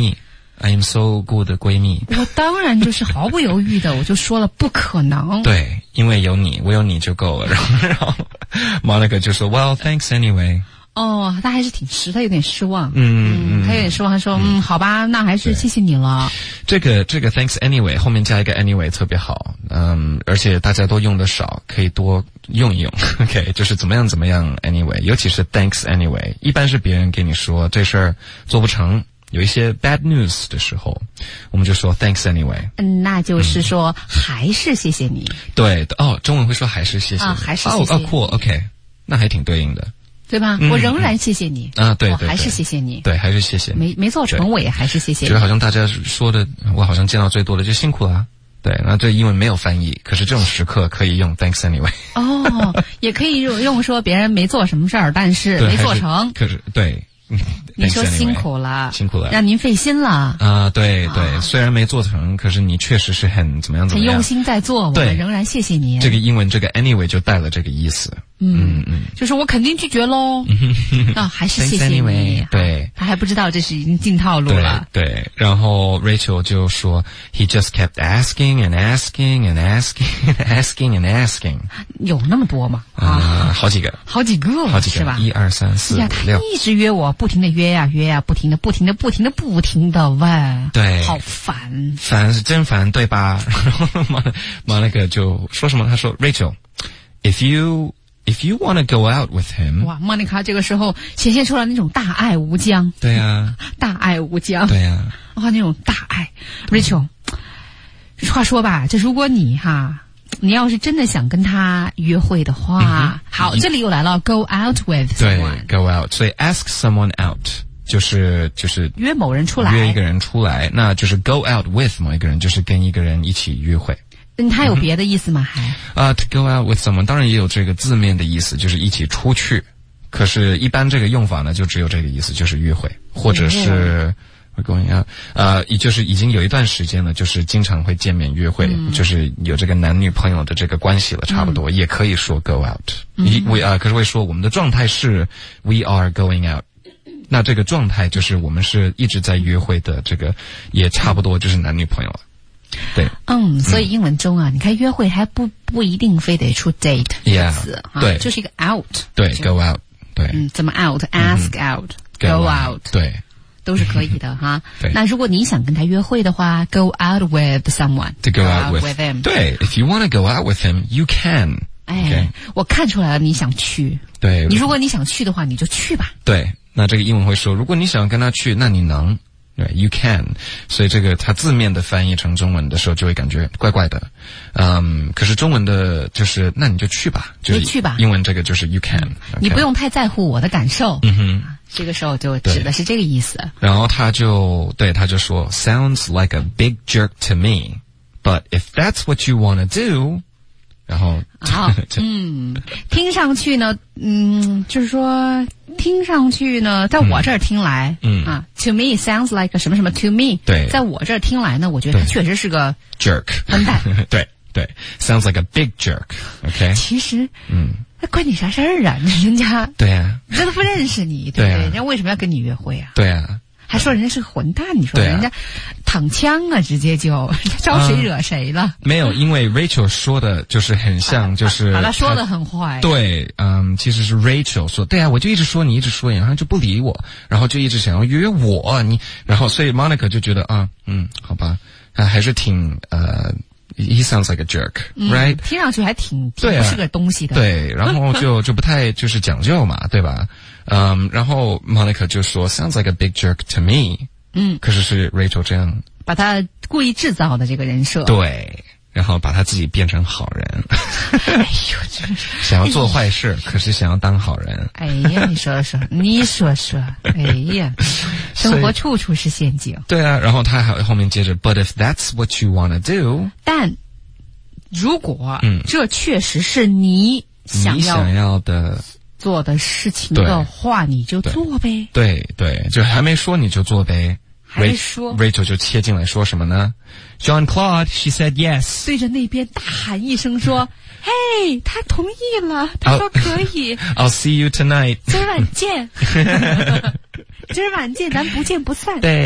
I am so good 的闺蜜。 我当然就是毫不犹豫的，我就说了不可能。 对，因为有你，我有你就够了。然后，然后 Monica 就说 ，Well, thanks anyway。 哦，他还是挺实，他有点失望。 嗯嗯， 他有点失望，他说，嗯，好吧，那还是谢谢你了。 这个这个 thanks anyway 后面加一个 anyway 特别好，嗯，而且大家都用的少，可以多用一用。OK， 就是怎么样怎么样 anyway， 尤其是 thanks anyway， 一般是别人给你说这事儿做不成，有一些 bad news 的时候，我们就说 thanks anyway。 嗯，那就是说、嗯、还是谢谢你。 对，哦，中文会说还是谢谢你。 啊，还是谢谢。 哦哦 cool OK， 那还挺对应的。 对吧、嗯？我仍然谢谢你啊，对 对, 对， 我还是谢谢你。 对，还是谢谢你。 没没做成，我也还是谢谢你。 觉得好像大家说的，我好像见到最多的就辛苦了。对，那对英文没有翻译，可是这种时刻可以用 thanks anyway。 哦，也可以用用说别人没做什么事儿，但是没做成。 可是对。 你说辛苦了， 辛苦了， 让您费心了啊！对对、啊，虽然没做成，可是你确实是很怎么样怎么样， 很用心在做，我们仍然谢谢你。 这个英文这个 anyway 就带了这个意思。 嗯嗯，就是我肯定拒绝喽。啊，还是谢谢你。 anyway, 对， 他还不知道这是已经进套路了。 对对，然后 Rachel 就说 ，He just kept asking and asking and asking and asking and asking。 有那么多吗？ 啊，好几个， 好几个， 好几个， 是吧？ 一二三四五六， 他一直约我，不停的约呀、啊、约呀、啊，不停的不停的不停的不停的问， 对， 好烦， 烦是真烦，对吧？然后马马那个就说什么？他说 Rachel，if you if you want to go out with him， 哇，莫妮卡这个时候显现出了那种大爱无疆， 对呀、啊， 大爱无疆， 对呀、 啊，哇，那种大爱 ，Rachel， 话说吧，这如果你哈。你要是真的想跟他约会的话，嗯、好，这里又来了 ，go out with someone， 对 ，go out， 所以 ask someone out 就是就是约某人出来， 约一个人出来，那就是 go out with 某一个人，就是跟一个人一起约会。 嗯，他有别的意思吗？还啊、uh, ，to go out with someone 当然也有这个字面的意思，就是一起出去。可是，一般这个用法呢，就只有这个意思，就是约会，或者是。We're going out， 呃，也就是已经有一段时间了，就是经常会见面约会，嗯、就是有这个男女朋友的这个关系了，差不多、嗯、也可以说 go out。嗯，we 啊、呃，可是会说我们的状态是 we are going out， 那这个状态就是我们是一直在约会的，这个也差不多就是男女朋友了。对， 嗯，所以英文中啊，嗯、你看约会还不不一定非得出 date 这个词， yeah, 对， 就是一个 out， 对 ，go out， 对， 嗯，怎么 out？ask、嗯、out，go out， out 对。 都是可以的哈。 对。 那如果你想跟他约会的话 ，go out with someone. To go out with, with him. 对 ，if you want to go out with him, you can. 哎， okay? 我看出来了，你想去。 对。 你如果你想去的话，你就去吧。 对，那这个英文会说，如果你想跟他去，那你能。对 ，you can， 所以这个它字面的翻译成中文的时候就会感觉怪怪的，嗯，可是中文的就是那你就去吧，就是去吧。 英文这个就是 you can，、 嗯 okay. 你不用太在乎我的感受， 嗯哼， 这个时候就指的是这个意思。 然后他就对他就说 ，sounds like a big jerk to me, but if that's what you want to do。然后， 好，嗯，听上去呢，嗯，就是说，听上去呢，在我这儿听来， 嗯啊 ，to me sounds like 什么什么 to me， 对， 在我这儿听来呢，我觉得他确实是个 jerk， 笨蛋， 对对 ，sounds like a big jerk，OK，、okay? 其实， 嗯， 那关你啥事儿啊？人家对呀、啊， 人家都不认识你，对不对？人家为什么要跟你约会啊？ 对呀、啊。 还说人家是个混蛋，你说对、啊、 人家躺枪啊，直接就招谁惹谁了、 嗯？没有，因为 Rachel 说的就是很像，就是把他说的很坏。 对，嗯，其实是 Rachel 说，对啊，我就一直说你，一直说你，然后就不理我，然后就一直想要约我，你，然后所以 Monica 就觉得啊，嗯，好吧，啊，还是挺呃。He sounds like a jerk, right?、嗯、 听上去还挺挺不是个东西的。 对，然后就就不太就是讲究嘛，对吧？嗯，然后 Monica 就说 sounds like a big jerk to me。 嗯， 可是是 Rachel 这样把他故意制造的这个人设。 对，然后把他自己变成好人。 哎呦，真是想要做坏事，可是想要当好人。 哎呀，你说说，你说说，哎呀，生活处处是陷阱。 对啊，然后他还后面接着 ，But if that's what you wanna do， 但如果嗯， 这确实是你想要你想要的做的事情的话，你就做呗。 对对，就还没说你就做呗。 还没说 Rachel 就切进来说什么呢 ？Jean-Claude, she said yes。 对着那边大喊一声说：“嘿，他同意了，他说可以。” I'll see you tonight。 今儿晚见。今儿晚见，咱不见不散。 对， 啊、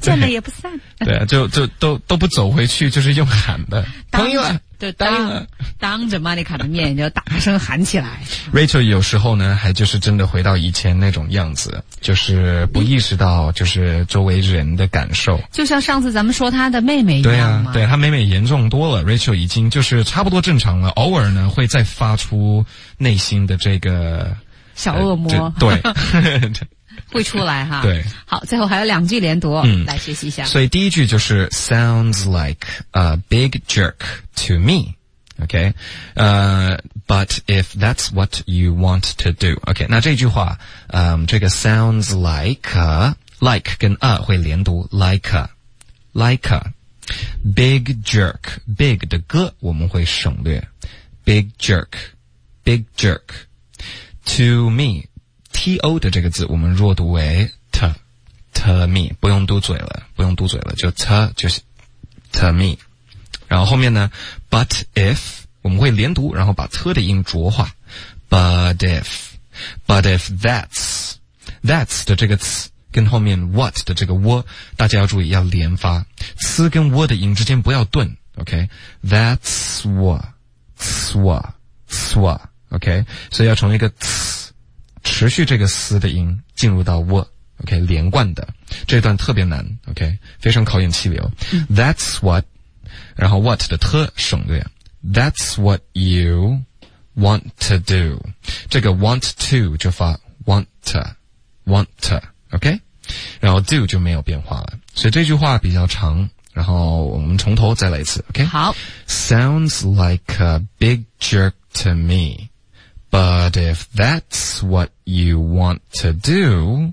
见了也不散。 对啊，就就都都不走回去，就是用喊的。 当朋友啊， 就当当着 Monica 的面就大声喊起来。 Rachel 有时候呢，还就是真的回到以前那种样子，就是不意识到就是周围人的感受。 就像上次咱们说她的妹妹一对样嘛。 啊，对，她妹妹严重多了 ，Rachel 已经就是差不多正常了，偶尔呢会再发出内心的这个小恶魔。 呃、对。 会出来哈。 对。 好，最后还有两句连读， 嗯， 来学习一下。 所以第一句就是 sounds like a big jerk to me。Okay, uh, but if that's what you want to do. Okay, 那这句话，嗯，这个 sounds like a, like 跟 a 会连读 like a, like a big jerk, big 的 g 我们会省略 big jerk, big jerk to me, to 的这个字我们弱读为 t, to me 不用嘟嘴了，不用嘟嘴了，就 t 就是 to me。然后后面呢 but if 我们会连读，然后把 t 的音浊化 but if but if that's that's 的这个词跟后面 what 的这个 w 大家要注意要连发， c 跟 w 的音之间不要顿 OK that's what swa swa OK 所以要从一个 c 持续这个 c 的音进入到 w OK 连贯的，这段特别难 OK 非常考验气流、嗯、that's what然后 what 的 t 省略 That's what you want to do 这个 want to 就发 want to want to OK 然后 do 就没有变化了，所以这句话比较长，然后我们从头再来一次 OK 好 Sounds like a big jerk to me But if that's what you want to do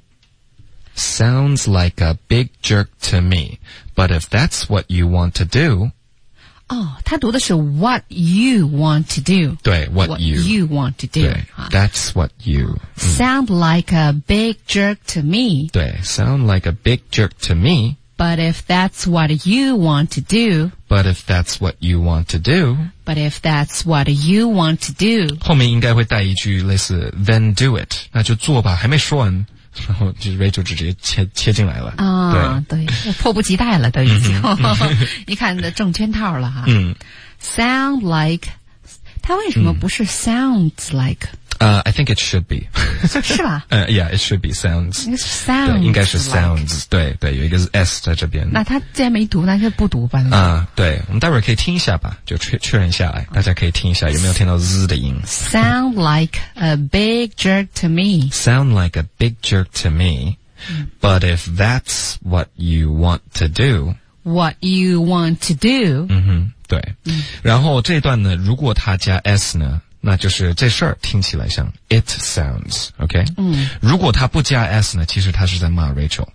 Sounds like a big jerk to me But if that's what you want to do 哦，他读的是 what you want to do 对 what, what you, you want to do 对 that's what you sound like a big jerk to me 对 sound like a big jerk to me But if that's what you want to do But if that's what you want to do But if that's what you want to do 后面应该会带一句类似 then do it 那就做吧，还没说完然后就 Rachel 直接切切进来了啊，对，迫不及待了都已经，一看的中圈套了哈。 嗯 ，sound like， 它为什么不是 sounds like？Uh, I think it should be 是吧？ 呃、uh, ，Yeah, it should be sounds. 应该是 sounds， 应该是 sounds， 对对，有一个 s 在这边。 那他既然没读，那就不读吧。 啊，对，我们待会儿可以听一下吧，就确确认下来，大家可以听一下有没有听到 z 的音。 Sound like a big jerk to me. Sound like a big jerk to me. But if that's what you want to do. What you want to do. 嗯哼，对。嗯、然后这段呢，如果它加 s 呢？那就是这事儿听起来像 it sounds, OK? 嗯，如果他不加 s 呢，其实他是在骂 Rachel,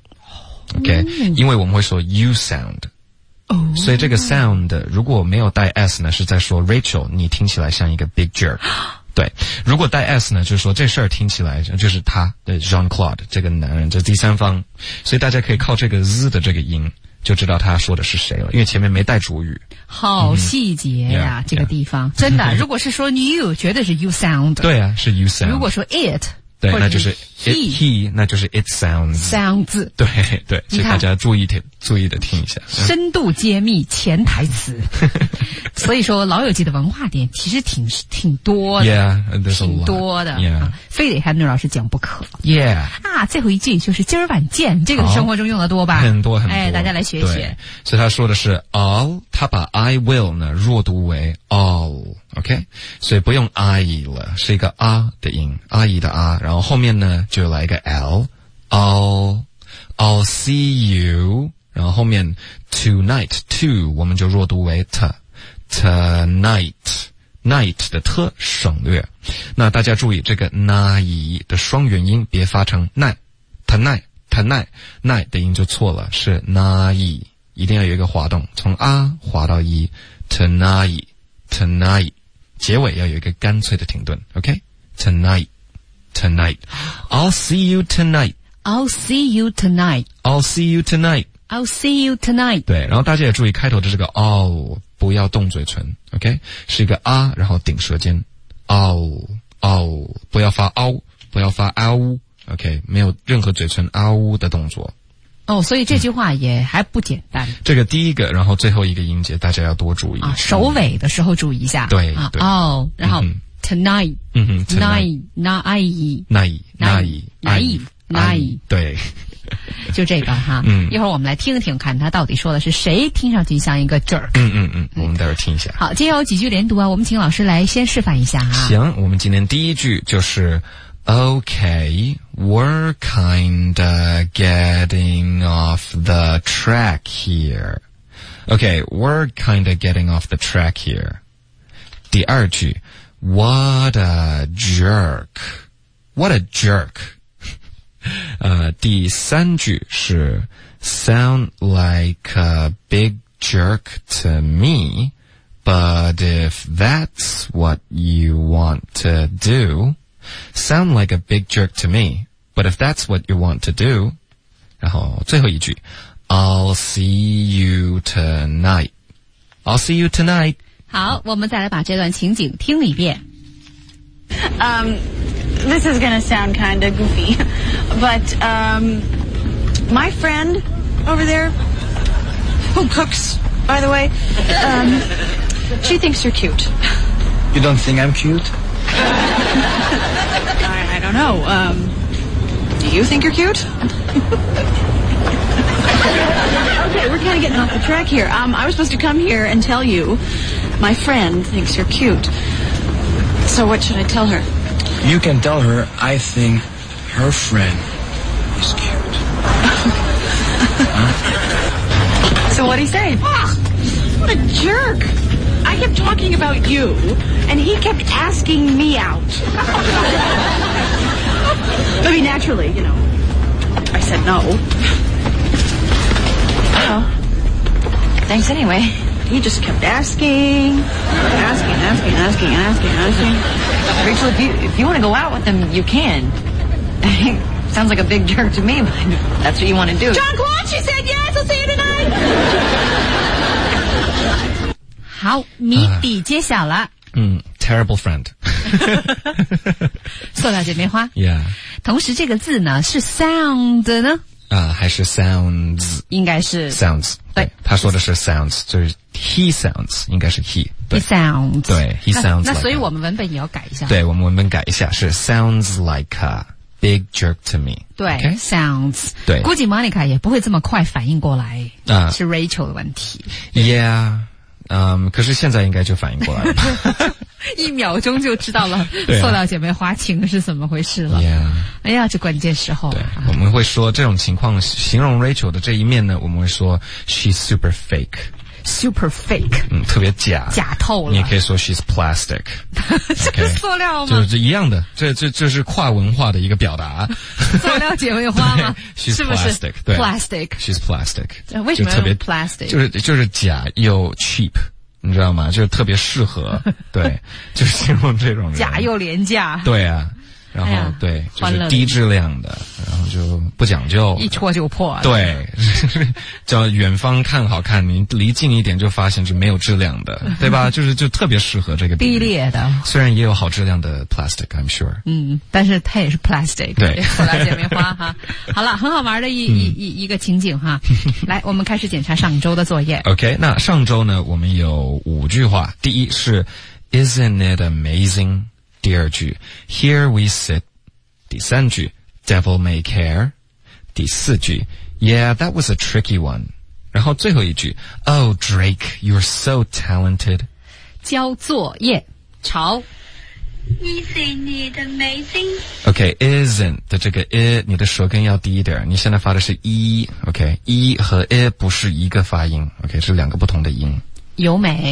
OK? 嗯、因为我们会说 you sound, 哦，所以这个 sound 如果没有带 s 呢，是在说 Rachel 你听起来像一个 big jerk. 对，如果带 s 呢，就是说这事儿听起来就是他的 Jean-Claude 这个男人，这第三方，所以大家可以靠这个 z 的这个音。就知道他说的是谁了，因为前面没带主语。 好细节呀、嗯 yeah, 这个地方 yeah. 真的。如果是说 you， 绝对是 you sound。 对啊，是 you sound。 如果说 it， 对，那就是 he, it he， 那就是 it sounds。sounds。对对，所以大家注意听，注意的听一下。 深度揭秘潜台词。所以说，老友记的文化点其实挺挺多的 ，yeah， 挺多的 ，yeah， 啊、非得Henry老师讲不可 ，yeah。 啊，最后一句就是今儿晚见，这个生活中用的多吧？ 很多很多。 哎，大家来学学。 所以他说的是 all， 他把 I will 呢弱读为 all，OK， 所以不用 I 了，是一个 a 的音，阿姨的啊，然后后面呢就来一个 l，all， I'll see you， 然后后面 tonight to 我们就弱读为 t。Tonight, night 的 t 省略。那大家注意这个 night 的双元音别发成 night, tonight, tonight, night 的音就错了，是 night， 一定要有一个滑动，从 a 滑到 e, tonight, tonight， 结尾要有一个干脆的停顿 ，OK? Tonight, tonight, I'll see you tonight. I'll see you tonight. I'll see you tonight. I'll see you tonight. 对，然后大家也注意开头的这个 all。不要动嘴唇 ，OK， 是一个啊，然后顶舌尖 ，all all， 不要发凹，不要发嗷 ，OK， 没有任何嘴唇嗷的动作哦，所以这句话也还不简单。 这个第一个，然后最后一个音节大家要多注意啊，首尾的时候注意一下。 对啊， 对哦，然后、 嗯、 tonight， 嗯哼 ，tonight， night， night， night， night， night， 对。 就这个哈， 嗯， 一会儿我们来听一听，看他到底说的是谁，听上去像一个 jerk。 嗯嗯嗯，我们待会儿听一下。 好，今天有几句连读啊，我们请老师来先示范一下啊。 行，我们今天第一句就是 Okay, we're kinda getting off the track here. Okay, we're kinda getting off the track here. 第二句 What a jerk. What a jerk. 呃，第三句是 Sound like a big jerk to me, but if that's what you want to do, sound like a big jerk to me, but if that's what you want to do, 然后最后一句 I'll see you tonight. I'll see you tonight. 好，我们再来把这段情景听一遍。 Um, this is going to sound kind of goofy, but um, my friend over there, who cooks, by the way, um, she thinks you're cute. You don't think I'm cute? I, I don't know. Um, do you think you're cute? Okay, we're kind of getting off the track here. Um, I was supposed to come here and tell you my friend thinks you're cute. So what should I tell her? You can tell her I think her friend is cute. Huh? So what'd he say? Oh, what a jerk. I kept talking about you, and he kept asking me out. I mean, naturally, you know, I said no. Oh. Thanks anyway. He just kept asking, asking, asking, asking, asking, asking. Rachel, if you if you want to go out with him, you can. Sounds like a big jerk to me, but that's what you want to do. John Claude, she said yes. I'll see you tonight. 好，谜底揭晓了。 嗯 ，terrible friend 。 塑料姐妹花。 Yeah。 同时，这个字呢是 sound 呢？ 啊、呃，还是 sounds？ 应该是 sounds。对，他说的是 sounds， 就是 he sounds， 应该是 he。 he sounds。 对 ，he sounds 那。那 like 所以我们文本也要改一下。 对，我们文本改一下，是 sounds like a big jerk to me。 对 okay? ，sounds。 对， 估计 Monica 也不会这么快反应过来， 啊， 是 Rachel 的问题。 Yeah。嗯，可是现在应该就反应过来了吧？ 一秒钟就知道了塑料姐妹花情是怎么回事了。 Yeah. 哎呀，这关键时候。 对，我们会说这种情况形容 Rachel 的这一面呢，我们会说 she's super fake。super fake， 嗯，特别假， 假透了。 你也可以说 she's plastic， 这是塑料吗？ 就是一样的，这这这是跨文化的一个表达。 塑料姐妹花吗？ 是不是 plastic？ 对 ，plastic，she's plastic。 为什么特别 plastic？ 就是就是假又 cheap， 你知道吗？就是特别适合，对，就是形容这种人。 假又廉价。 对啊。然后、哎、对，就是低质量的，然后就不讲究， 一戳就破。 对，叫远方看好看，你离近一点就发现是没有质量的，对吧？就是就特别适合这个低劣的。 虽然也有好质量的 plastic，I'm sure。 嗯，但是它也是 plastic。 对， 塑料姐妹花哈。好了，很好玩的一、嗯、一一一个情景哈。来，我们开始检查上周的作业。 OK， 那上周呢，我们有五句话。第一是 Isn't it amazing？第二句 Here we sit， 第三句 Devil may care， 第四句 Yeah, that was a tricky one， 然后最后一句 Oh Drake, you're so talented。 交作业，潮。 Isn't it amazing？ OK, isn't 的这个 i 你的舌根要低一点，你现在发的是 i， OK， i 和 i 不是一个发音， OK， 是两个不同的音。 优美。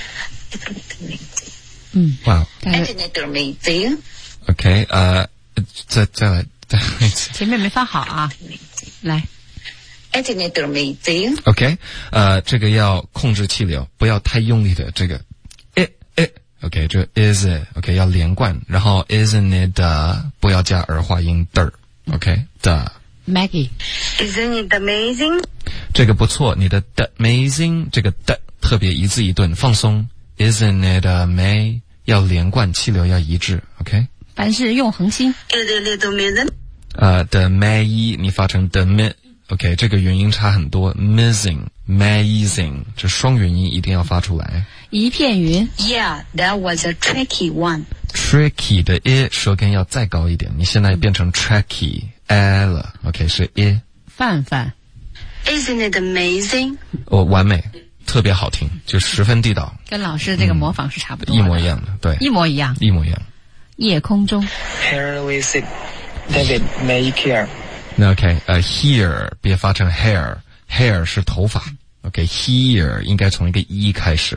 嗯， 哇 Isn't it amazing？ OK， 呃，再再来，再来一次。 前面没发好啊，来。 Isn't it amazing？ OK， 呃，这个要控制气流，不要太用力的这个，诶诶 ，OK， 这 is it，OK， 要连贯，然后 isn't it 的不要加儿化音的 ，OK 的。 Maggie。Isn't it amazing？ 这个不错，你的的 amazing 这个的特别一字一顿，放松。Isn't it amazing？要连贯，气流要一致 ，OK？ 凡事用恒心。 Isn't it amazing？ 呃，的 may 你发成的 me OK， 这个元音差很多 ，amazing amazing， 这双元音一定要发出来。 一片云 Yeah, that was a tricky one. tricky 的 i 舌根要再高一点，你现在变成 tricky a 了 ，OK 是 i。 范范 Isn't it amazing? 哦，完美，特别好听，就十分地道， 跟老师这个模仿是差不多的、 一模一样的，对， 一模一样， 一模一样。 夜空中 Here we sit. David may care. 那 OK， 呃、uh, ，here 别发成 hair，hair 是头发 ，OK，here、okay, 应该从一个一开始。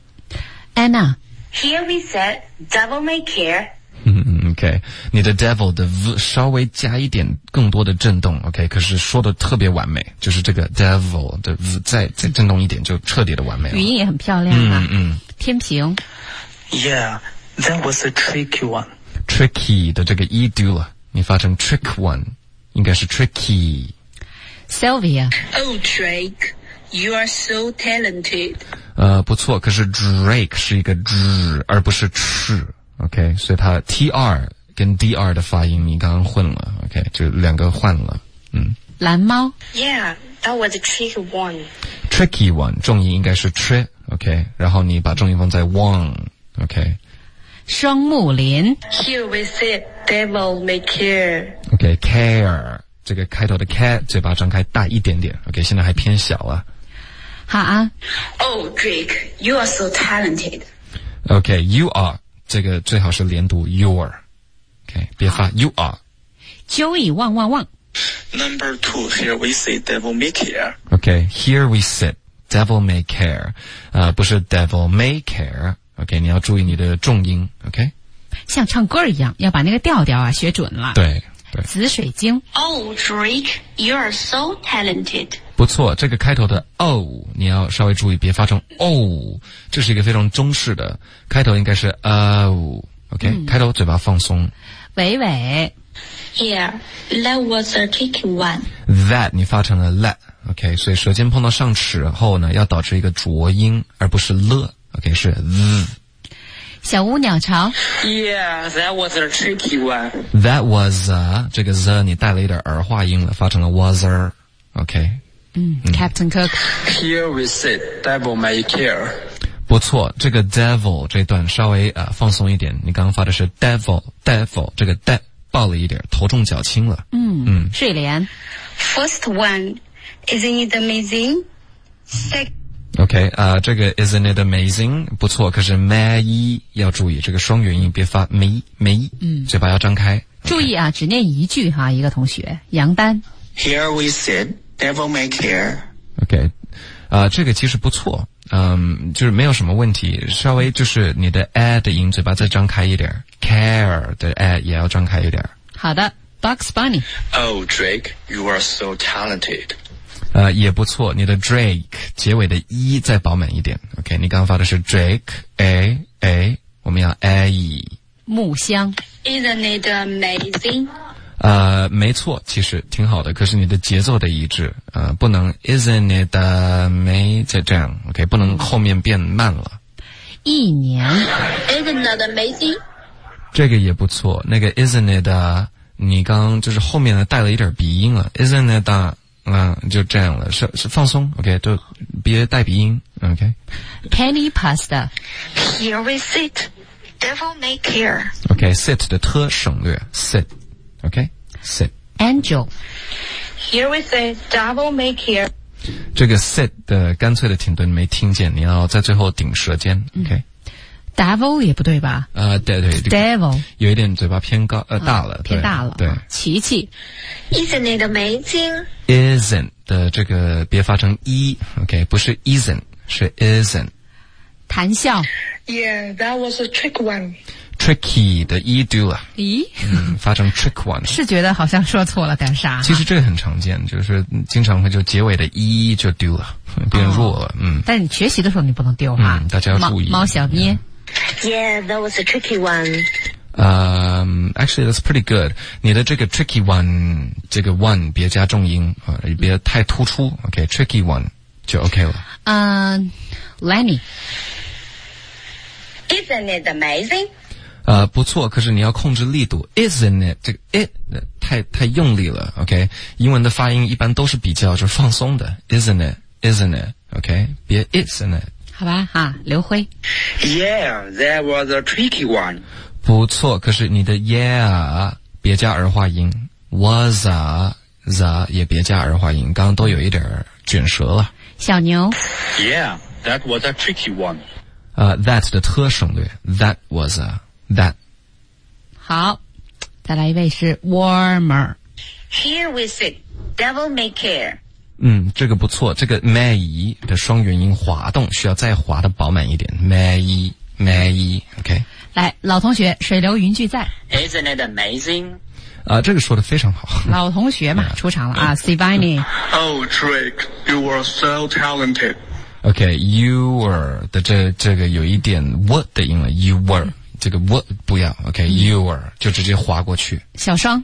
Anna Here we said, devil may care. 嗯嗯 ，OK， 你的 devil 的 v 稍微加一点更多的震动 ，OK， 可是说的特别完美，就是这个 devil 的 v 再再震动一点就彻底的完美了。 语音也很漂亮啊。 嗯嗯。 天平 Yeah, that was a tricky one. tricky 的这个 e 丢了，你发成 trick one， 应该是 tricky。 Sylvia Oh, Drake, you are so talented. 呃，不错，可是 Drake 是一个 z 而不是 ch，OK， 所以它 tr 跟 dr 的发音你刚刚混了 ，OK， 就两个换了，嗯。 蓝猫 Yeah, that was a tricky one. tricky one 重音应该是 tr，OK， 然后你把重音放在 one，OK。 双木林 Here we said, devil may care. OK care 这个开头的 care 嘴巴张开大一点点 OK 现在还偏小啊。 哈安 Oh, Drake, you are so talented. OK you are 这个最好是连读 your OK 别发 you are。 Joey 旺旺旺 Number two, here we say devil may care. OK here we sit devil may care 呃不是 devil may care OK 你要注意你的重音 OK 像唱歌一样要把那个调调啊学准了。 对对， 紫水晶 Oh, Drake, you are so talented. 不错，这个开头的 o 你要稍微注意，别发成 o， 这是一个非常中式的开头，应该是 o OK、嗯、开头嘴巴放松。 伟伟 Yeah, that was a tricky one. that 你发成了 let OK 所以舌尖碰到上齿后呢要导致一个浊音而不是了 OK 是 z。 小屋鸟巢 Yeah, that was a tricky one. That was a 这个 the 你带了一点儿化音了，发成了 was a OK 嗯, 嗯 Captain Cook Here we sit, devil may care. 不错，这个 devil 这段稍微呃放松一点，你刚刚发的是 devil devil 这个 de 爆了一点，头重脚轻了。 嗯嗯，睡莲 First one, isn't it amazing? Second, OK 啊、呃，这个 isn't it amazing 不错，可是 may 要注意这个双元音别发 may may， 嗯，嘴巴要张开。 注意啊，只念一句哈，一个同学杨丹 Here we sit, devil may care. OK 啊、呃，这个其实不错，嗯，就是没有什么问题，稍微就是你的 a 的音嘴巴再张开一点 ，care 的 a 也要张开一点。 好的 Bugs Bunny Oh, Drake, you are so talented. 呃，也不错，你的 Drake 结尾的 e 再饱满一点 OK 你刚刚发的是 Drake a a 我们要 a 木香 isn't it amazing? 呃，没错，其实挺好的，可是你的节奏得一致，呃，不能 isn't it amazing 再这样 OK 不能后面变慢了。 一年 Isn't it amazing? 这个也不错，那个 isn't it 你刚刚就是后面呢带了一点鼻音了 isn't it嗯，就这样了，是是放松 ，OK， 都别带鼻音 ，OK。 Penny Pasta Here we sit, devil may care. OK，sit 的 t 省略 ，sit，OK，sit。 Angel Here we say, devil may care. 这个 sit 的干脆的停顿没听见，你要在最后顶舌尖 ，OK。 Devil 也不对吧？ 呃，对对 ，Devil 有一点嘴巴偏高呃大了， 偏大了。 对， 琪琪 Isn't it amazing? isn't 的这个别发成 e，OK， 不是 isn't 是 isn't。 谈笑 Yeah, that was a trick one. tricky 的 e 丢了， 咦， 嗯，发成 trick one。 是觉得好像说错了点啥？ 其实这个很常见，就是经常会就结尾的 e 就丢了，变弱了，嗯。 但是你学习的时候你不能丢哈， 嗯，大家要注意。 猫小咩。 Yeah, that was a tricky one. Um, actually, that's pretty good. 你的这个 tricky one, 这个 one 别加重音啊，也别太突出。OK, tricky one 就 OK 了。 嗯、uh, ，Lenny. Isn't it amazing? 呃，不错，可是你要控制力度 ，isn't it？ 这个 it 太太用力了 ，OK？ 英文的发音一般都是比较就是放松的 ，isn't it？Isn't it？OK？ 别 isn't it？ 好吧，哈，刘辉。 Yeah, that was a tricky one. 不错，可是你的 yeah 别加儿化音 ，was a the 也别加儿化音，刚刚都有一点卷舌了。 小牛。 Yeah, that was a tricky one. 呃、uh, ，that 的特省略 ，that was a that。 好，再来一位是 warmer。 Here we sit, devil may care. 嗯，这个不错，这个 may 的双元音滑动需要再滑的饱满一点 ，may may OK。 来，老同学，水流云聚在。 Isn't it amazing? 啊、呃，这个说的非常好。 老同学嘛，出场了啊 ，Sivani。 Oh, Drake, you were so talented. OK，you were 的这这个有一点 what 的音了 ，you were 这个 what 不要 ，OK，you were 就直接划过去。 小双。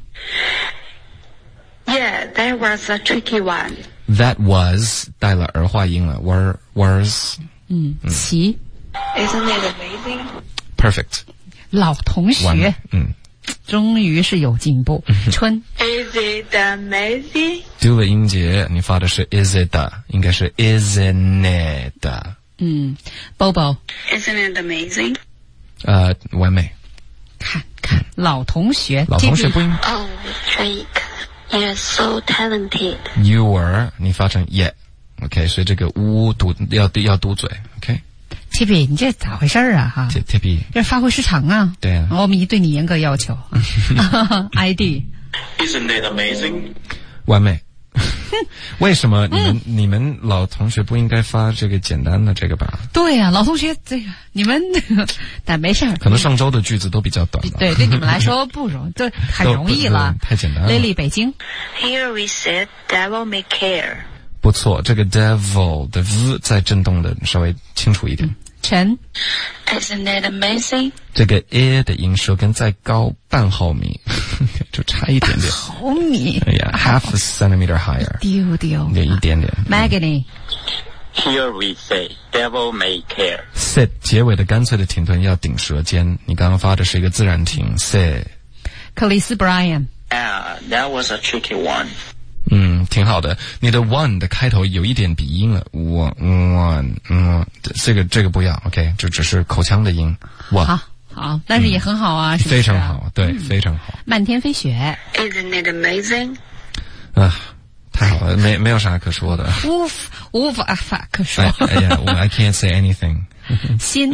Yeah, that was a tricky one. That was 带了儿化音了 ，were was。 嗯，齐。 Isn't it amazing? Perfect。 老同学。 嗯。 终于是有进步。春。 Is it amazing? 丢了音节，你发的是 is it 应该是 isn't it。 嗯 ，Bobo。 Isn't it amazing? 呃，完美。 看看老同学， 老同学不应。 Oh, Drake, you're so talented. You were 你发成 yeah。OK， 所以这个呜读要要嘟嘴 ，OK。T B， 你这咋回事啊？哈 ，T B， 这发挥失常啊！ 对啊， 我们对你严格要求。I D。 Isn't it amazing? 完美。为什么你们、嗯、你们老同学不应该发这个简单的这个吧？ 对呀、啊，老同学，这个你们，但没事儿。 可能上周的句子都比较短吧。 对，对你们来说不容，对，很容易了， 太简单了。 Lily 北京。 Here we sit, devil may care. 不错，这个 devil 的 v 在震动的稍微清楚一点。 陈。 Isn't it amazing? 这个 a 的音舌根再高半毫米，就差一点点。 毫米。 哎呀 ，half a centimeter higher。 丢丢。 有一点点。 Maggie。 Here we say, devil may care. sit 结尾的干脆的停顿要顶舌尖，你刚刚发的是一个自然停 sit。 克里斯 Brian。 Ah, that was a tricky one. 嗯，挺好的。你的 one 的开头有一点鼻音了 ，one one 嗯，这个这个不要 ，OK， 就只是口腔的音。one 好，好，但是也很好啊，嗯、是不是？ 非常好，对，嗯、非常好。 漫天飞雪。 Isn't it amazing? 啊，太好了，没没有啥可说的。 无无法法可说。 哎哎呀，我 I can't say anything 心。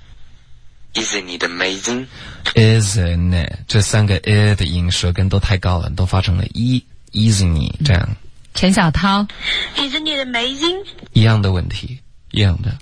Isn't it amazing? Isn't it 这三个 i 的音舌根都太高了，都发成了一。Easy 这样。 陈小涛。 Isn't it amazing? 一样的问题，一样的。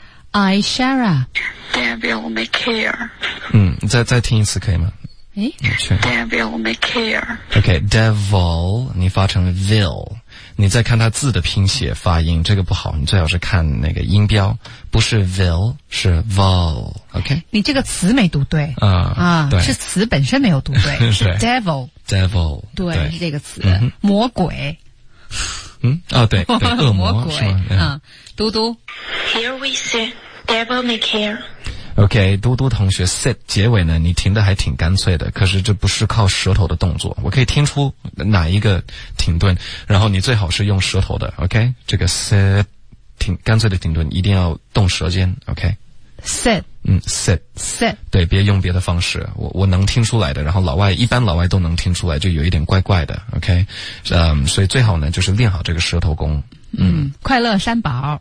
Ishara。 Devil may care. 嗯，再再听一次可以吗？ 诶 Devil may care. OK，devil 你发成 vil， 你再看它字的拼写发音，这个不好，你最好是看那个音标，不是 vil 是 vol。OK， 你这个词没读对啊啊， 对， 是词本身没有读对，是 devil。devil 对， 对是这个词，嗯、魔鬼。 嗯，哦对对，恶魔魔鬼啊，嘟嘟。 Here we sit, devil may care. OK， 嘟嘟同学 sit 结尾呢，你停的还挺干脆的，可是这不是靠舌头的动作，我可以听出哪一个停顿，然后你最好是用舌头的 ，OK， 这个 sit 挺干脆的停顿一定要动舌尖 ，OK。sit， 嗯 ，sit sit， 对，别用别的方式，我我能听出来的，然后老外一般老外都能听出来，就有一点怪怪的 ，OK， 嗯，所以最好呢就是练好这个舌头功。 嗯，快乐山宝。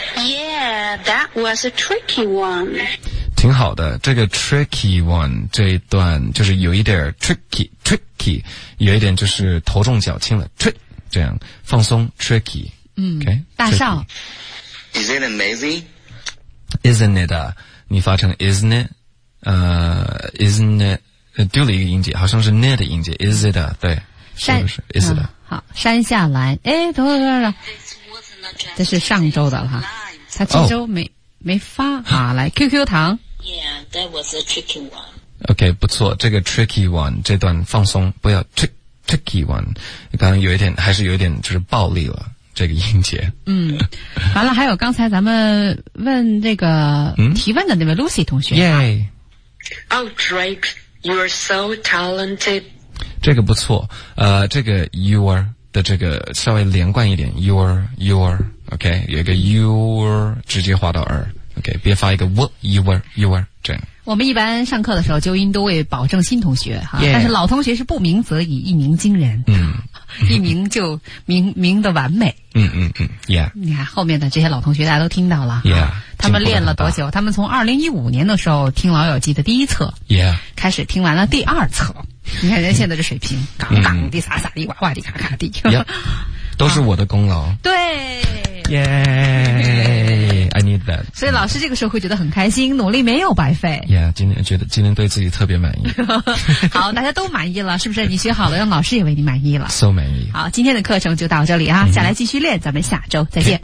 Yeah, that was a tricky one. 挺好的，这个 tricky one 这一段就是有一点 tricky tricky， 有一点就是头重脚轻了 trick， 这样放松 tricky。 嗯 ，OK， 大少。 Is it amazing? Isn't it？ 啊，你发成 isn't it？ 呃 ，isn't it？ 丢了一个音节，好像是 ne 的音节 ，is it？ 啊，对， 山是不是 is it？、嗯、 好，山下兰，哎，等等等等，这是上周的了哈，他这周没、oh. 没发啊，来 Q Q 糖。 Yeah, that was a tricky one. OK， 不错，这个 tricky one 这段放松，不要 trick tricky one。刚刚有一点，还是有一点就是暴力了，这个音节。 嗯，完了，还有刚才咱们问这个、嗯、提问的那位 Lucy 同学。 耶。 Oh, Drake, you're so talented. 这个不错，呃，这个 your 的这个稍微连贯一点 ，your your，OK， 有一个 your 直接画到 r，OK， 别发一个 w your your 这样。 我们一般上课的时候，纠音都会保证新同学哈， Yeah. 但是老同学是不鸣则已，一鸣惊人。 嗯， 一鸣就鸣鸣的完美。 嗯嗯嗯 ，Yeah。 你看后面的这些老同学，大家都听到了 ，Yeah。 他们练了多久？他们从二零一五年的时候听《老友记》的第一册 ，Yeah， 开始听完了第二册。你看人现在这水平，杠杠的撒撒的，哇哇的卡卡的， 都是我的功劳。 对。 耶 ，I need that。 所以老师这个时候会觉得很开心，努力没有白费。 Yeah， 今天觉得今天对自己特别满意。 好，大家都满意了，是不是？你学好了，让老师也为你满意了。 So 满意。 好，今天的课程就到这里啊，下来继续练，咱们下周再见。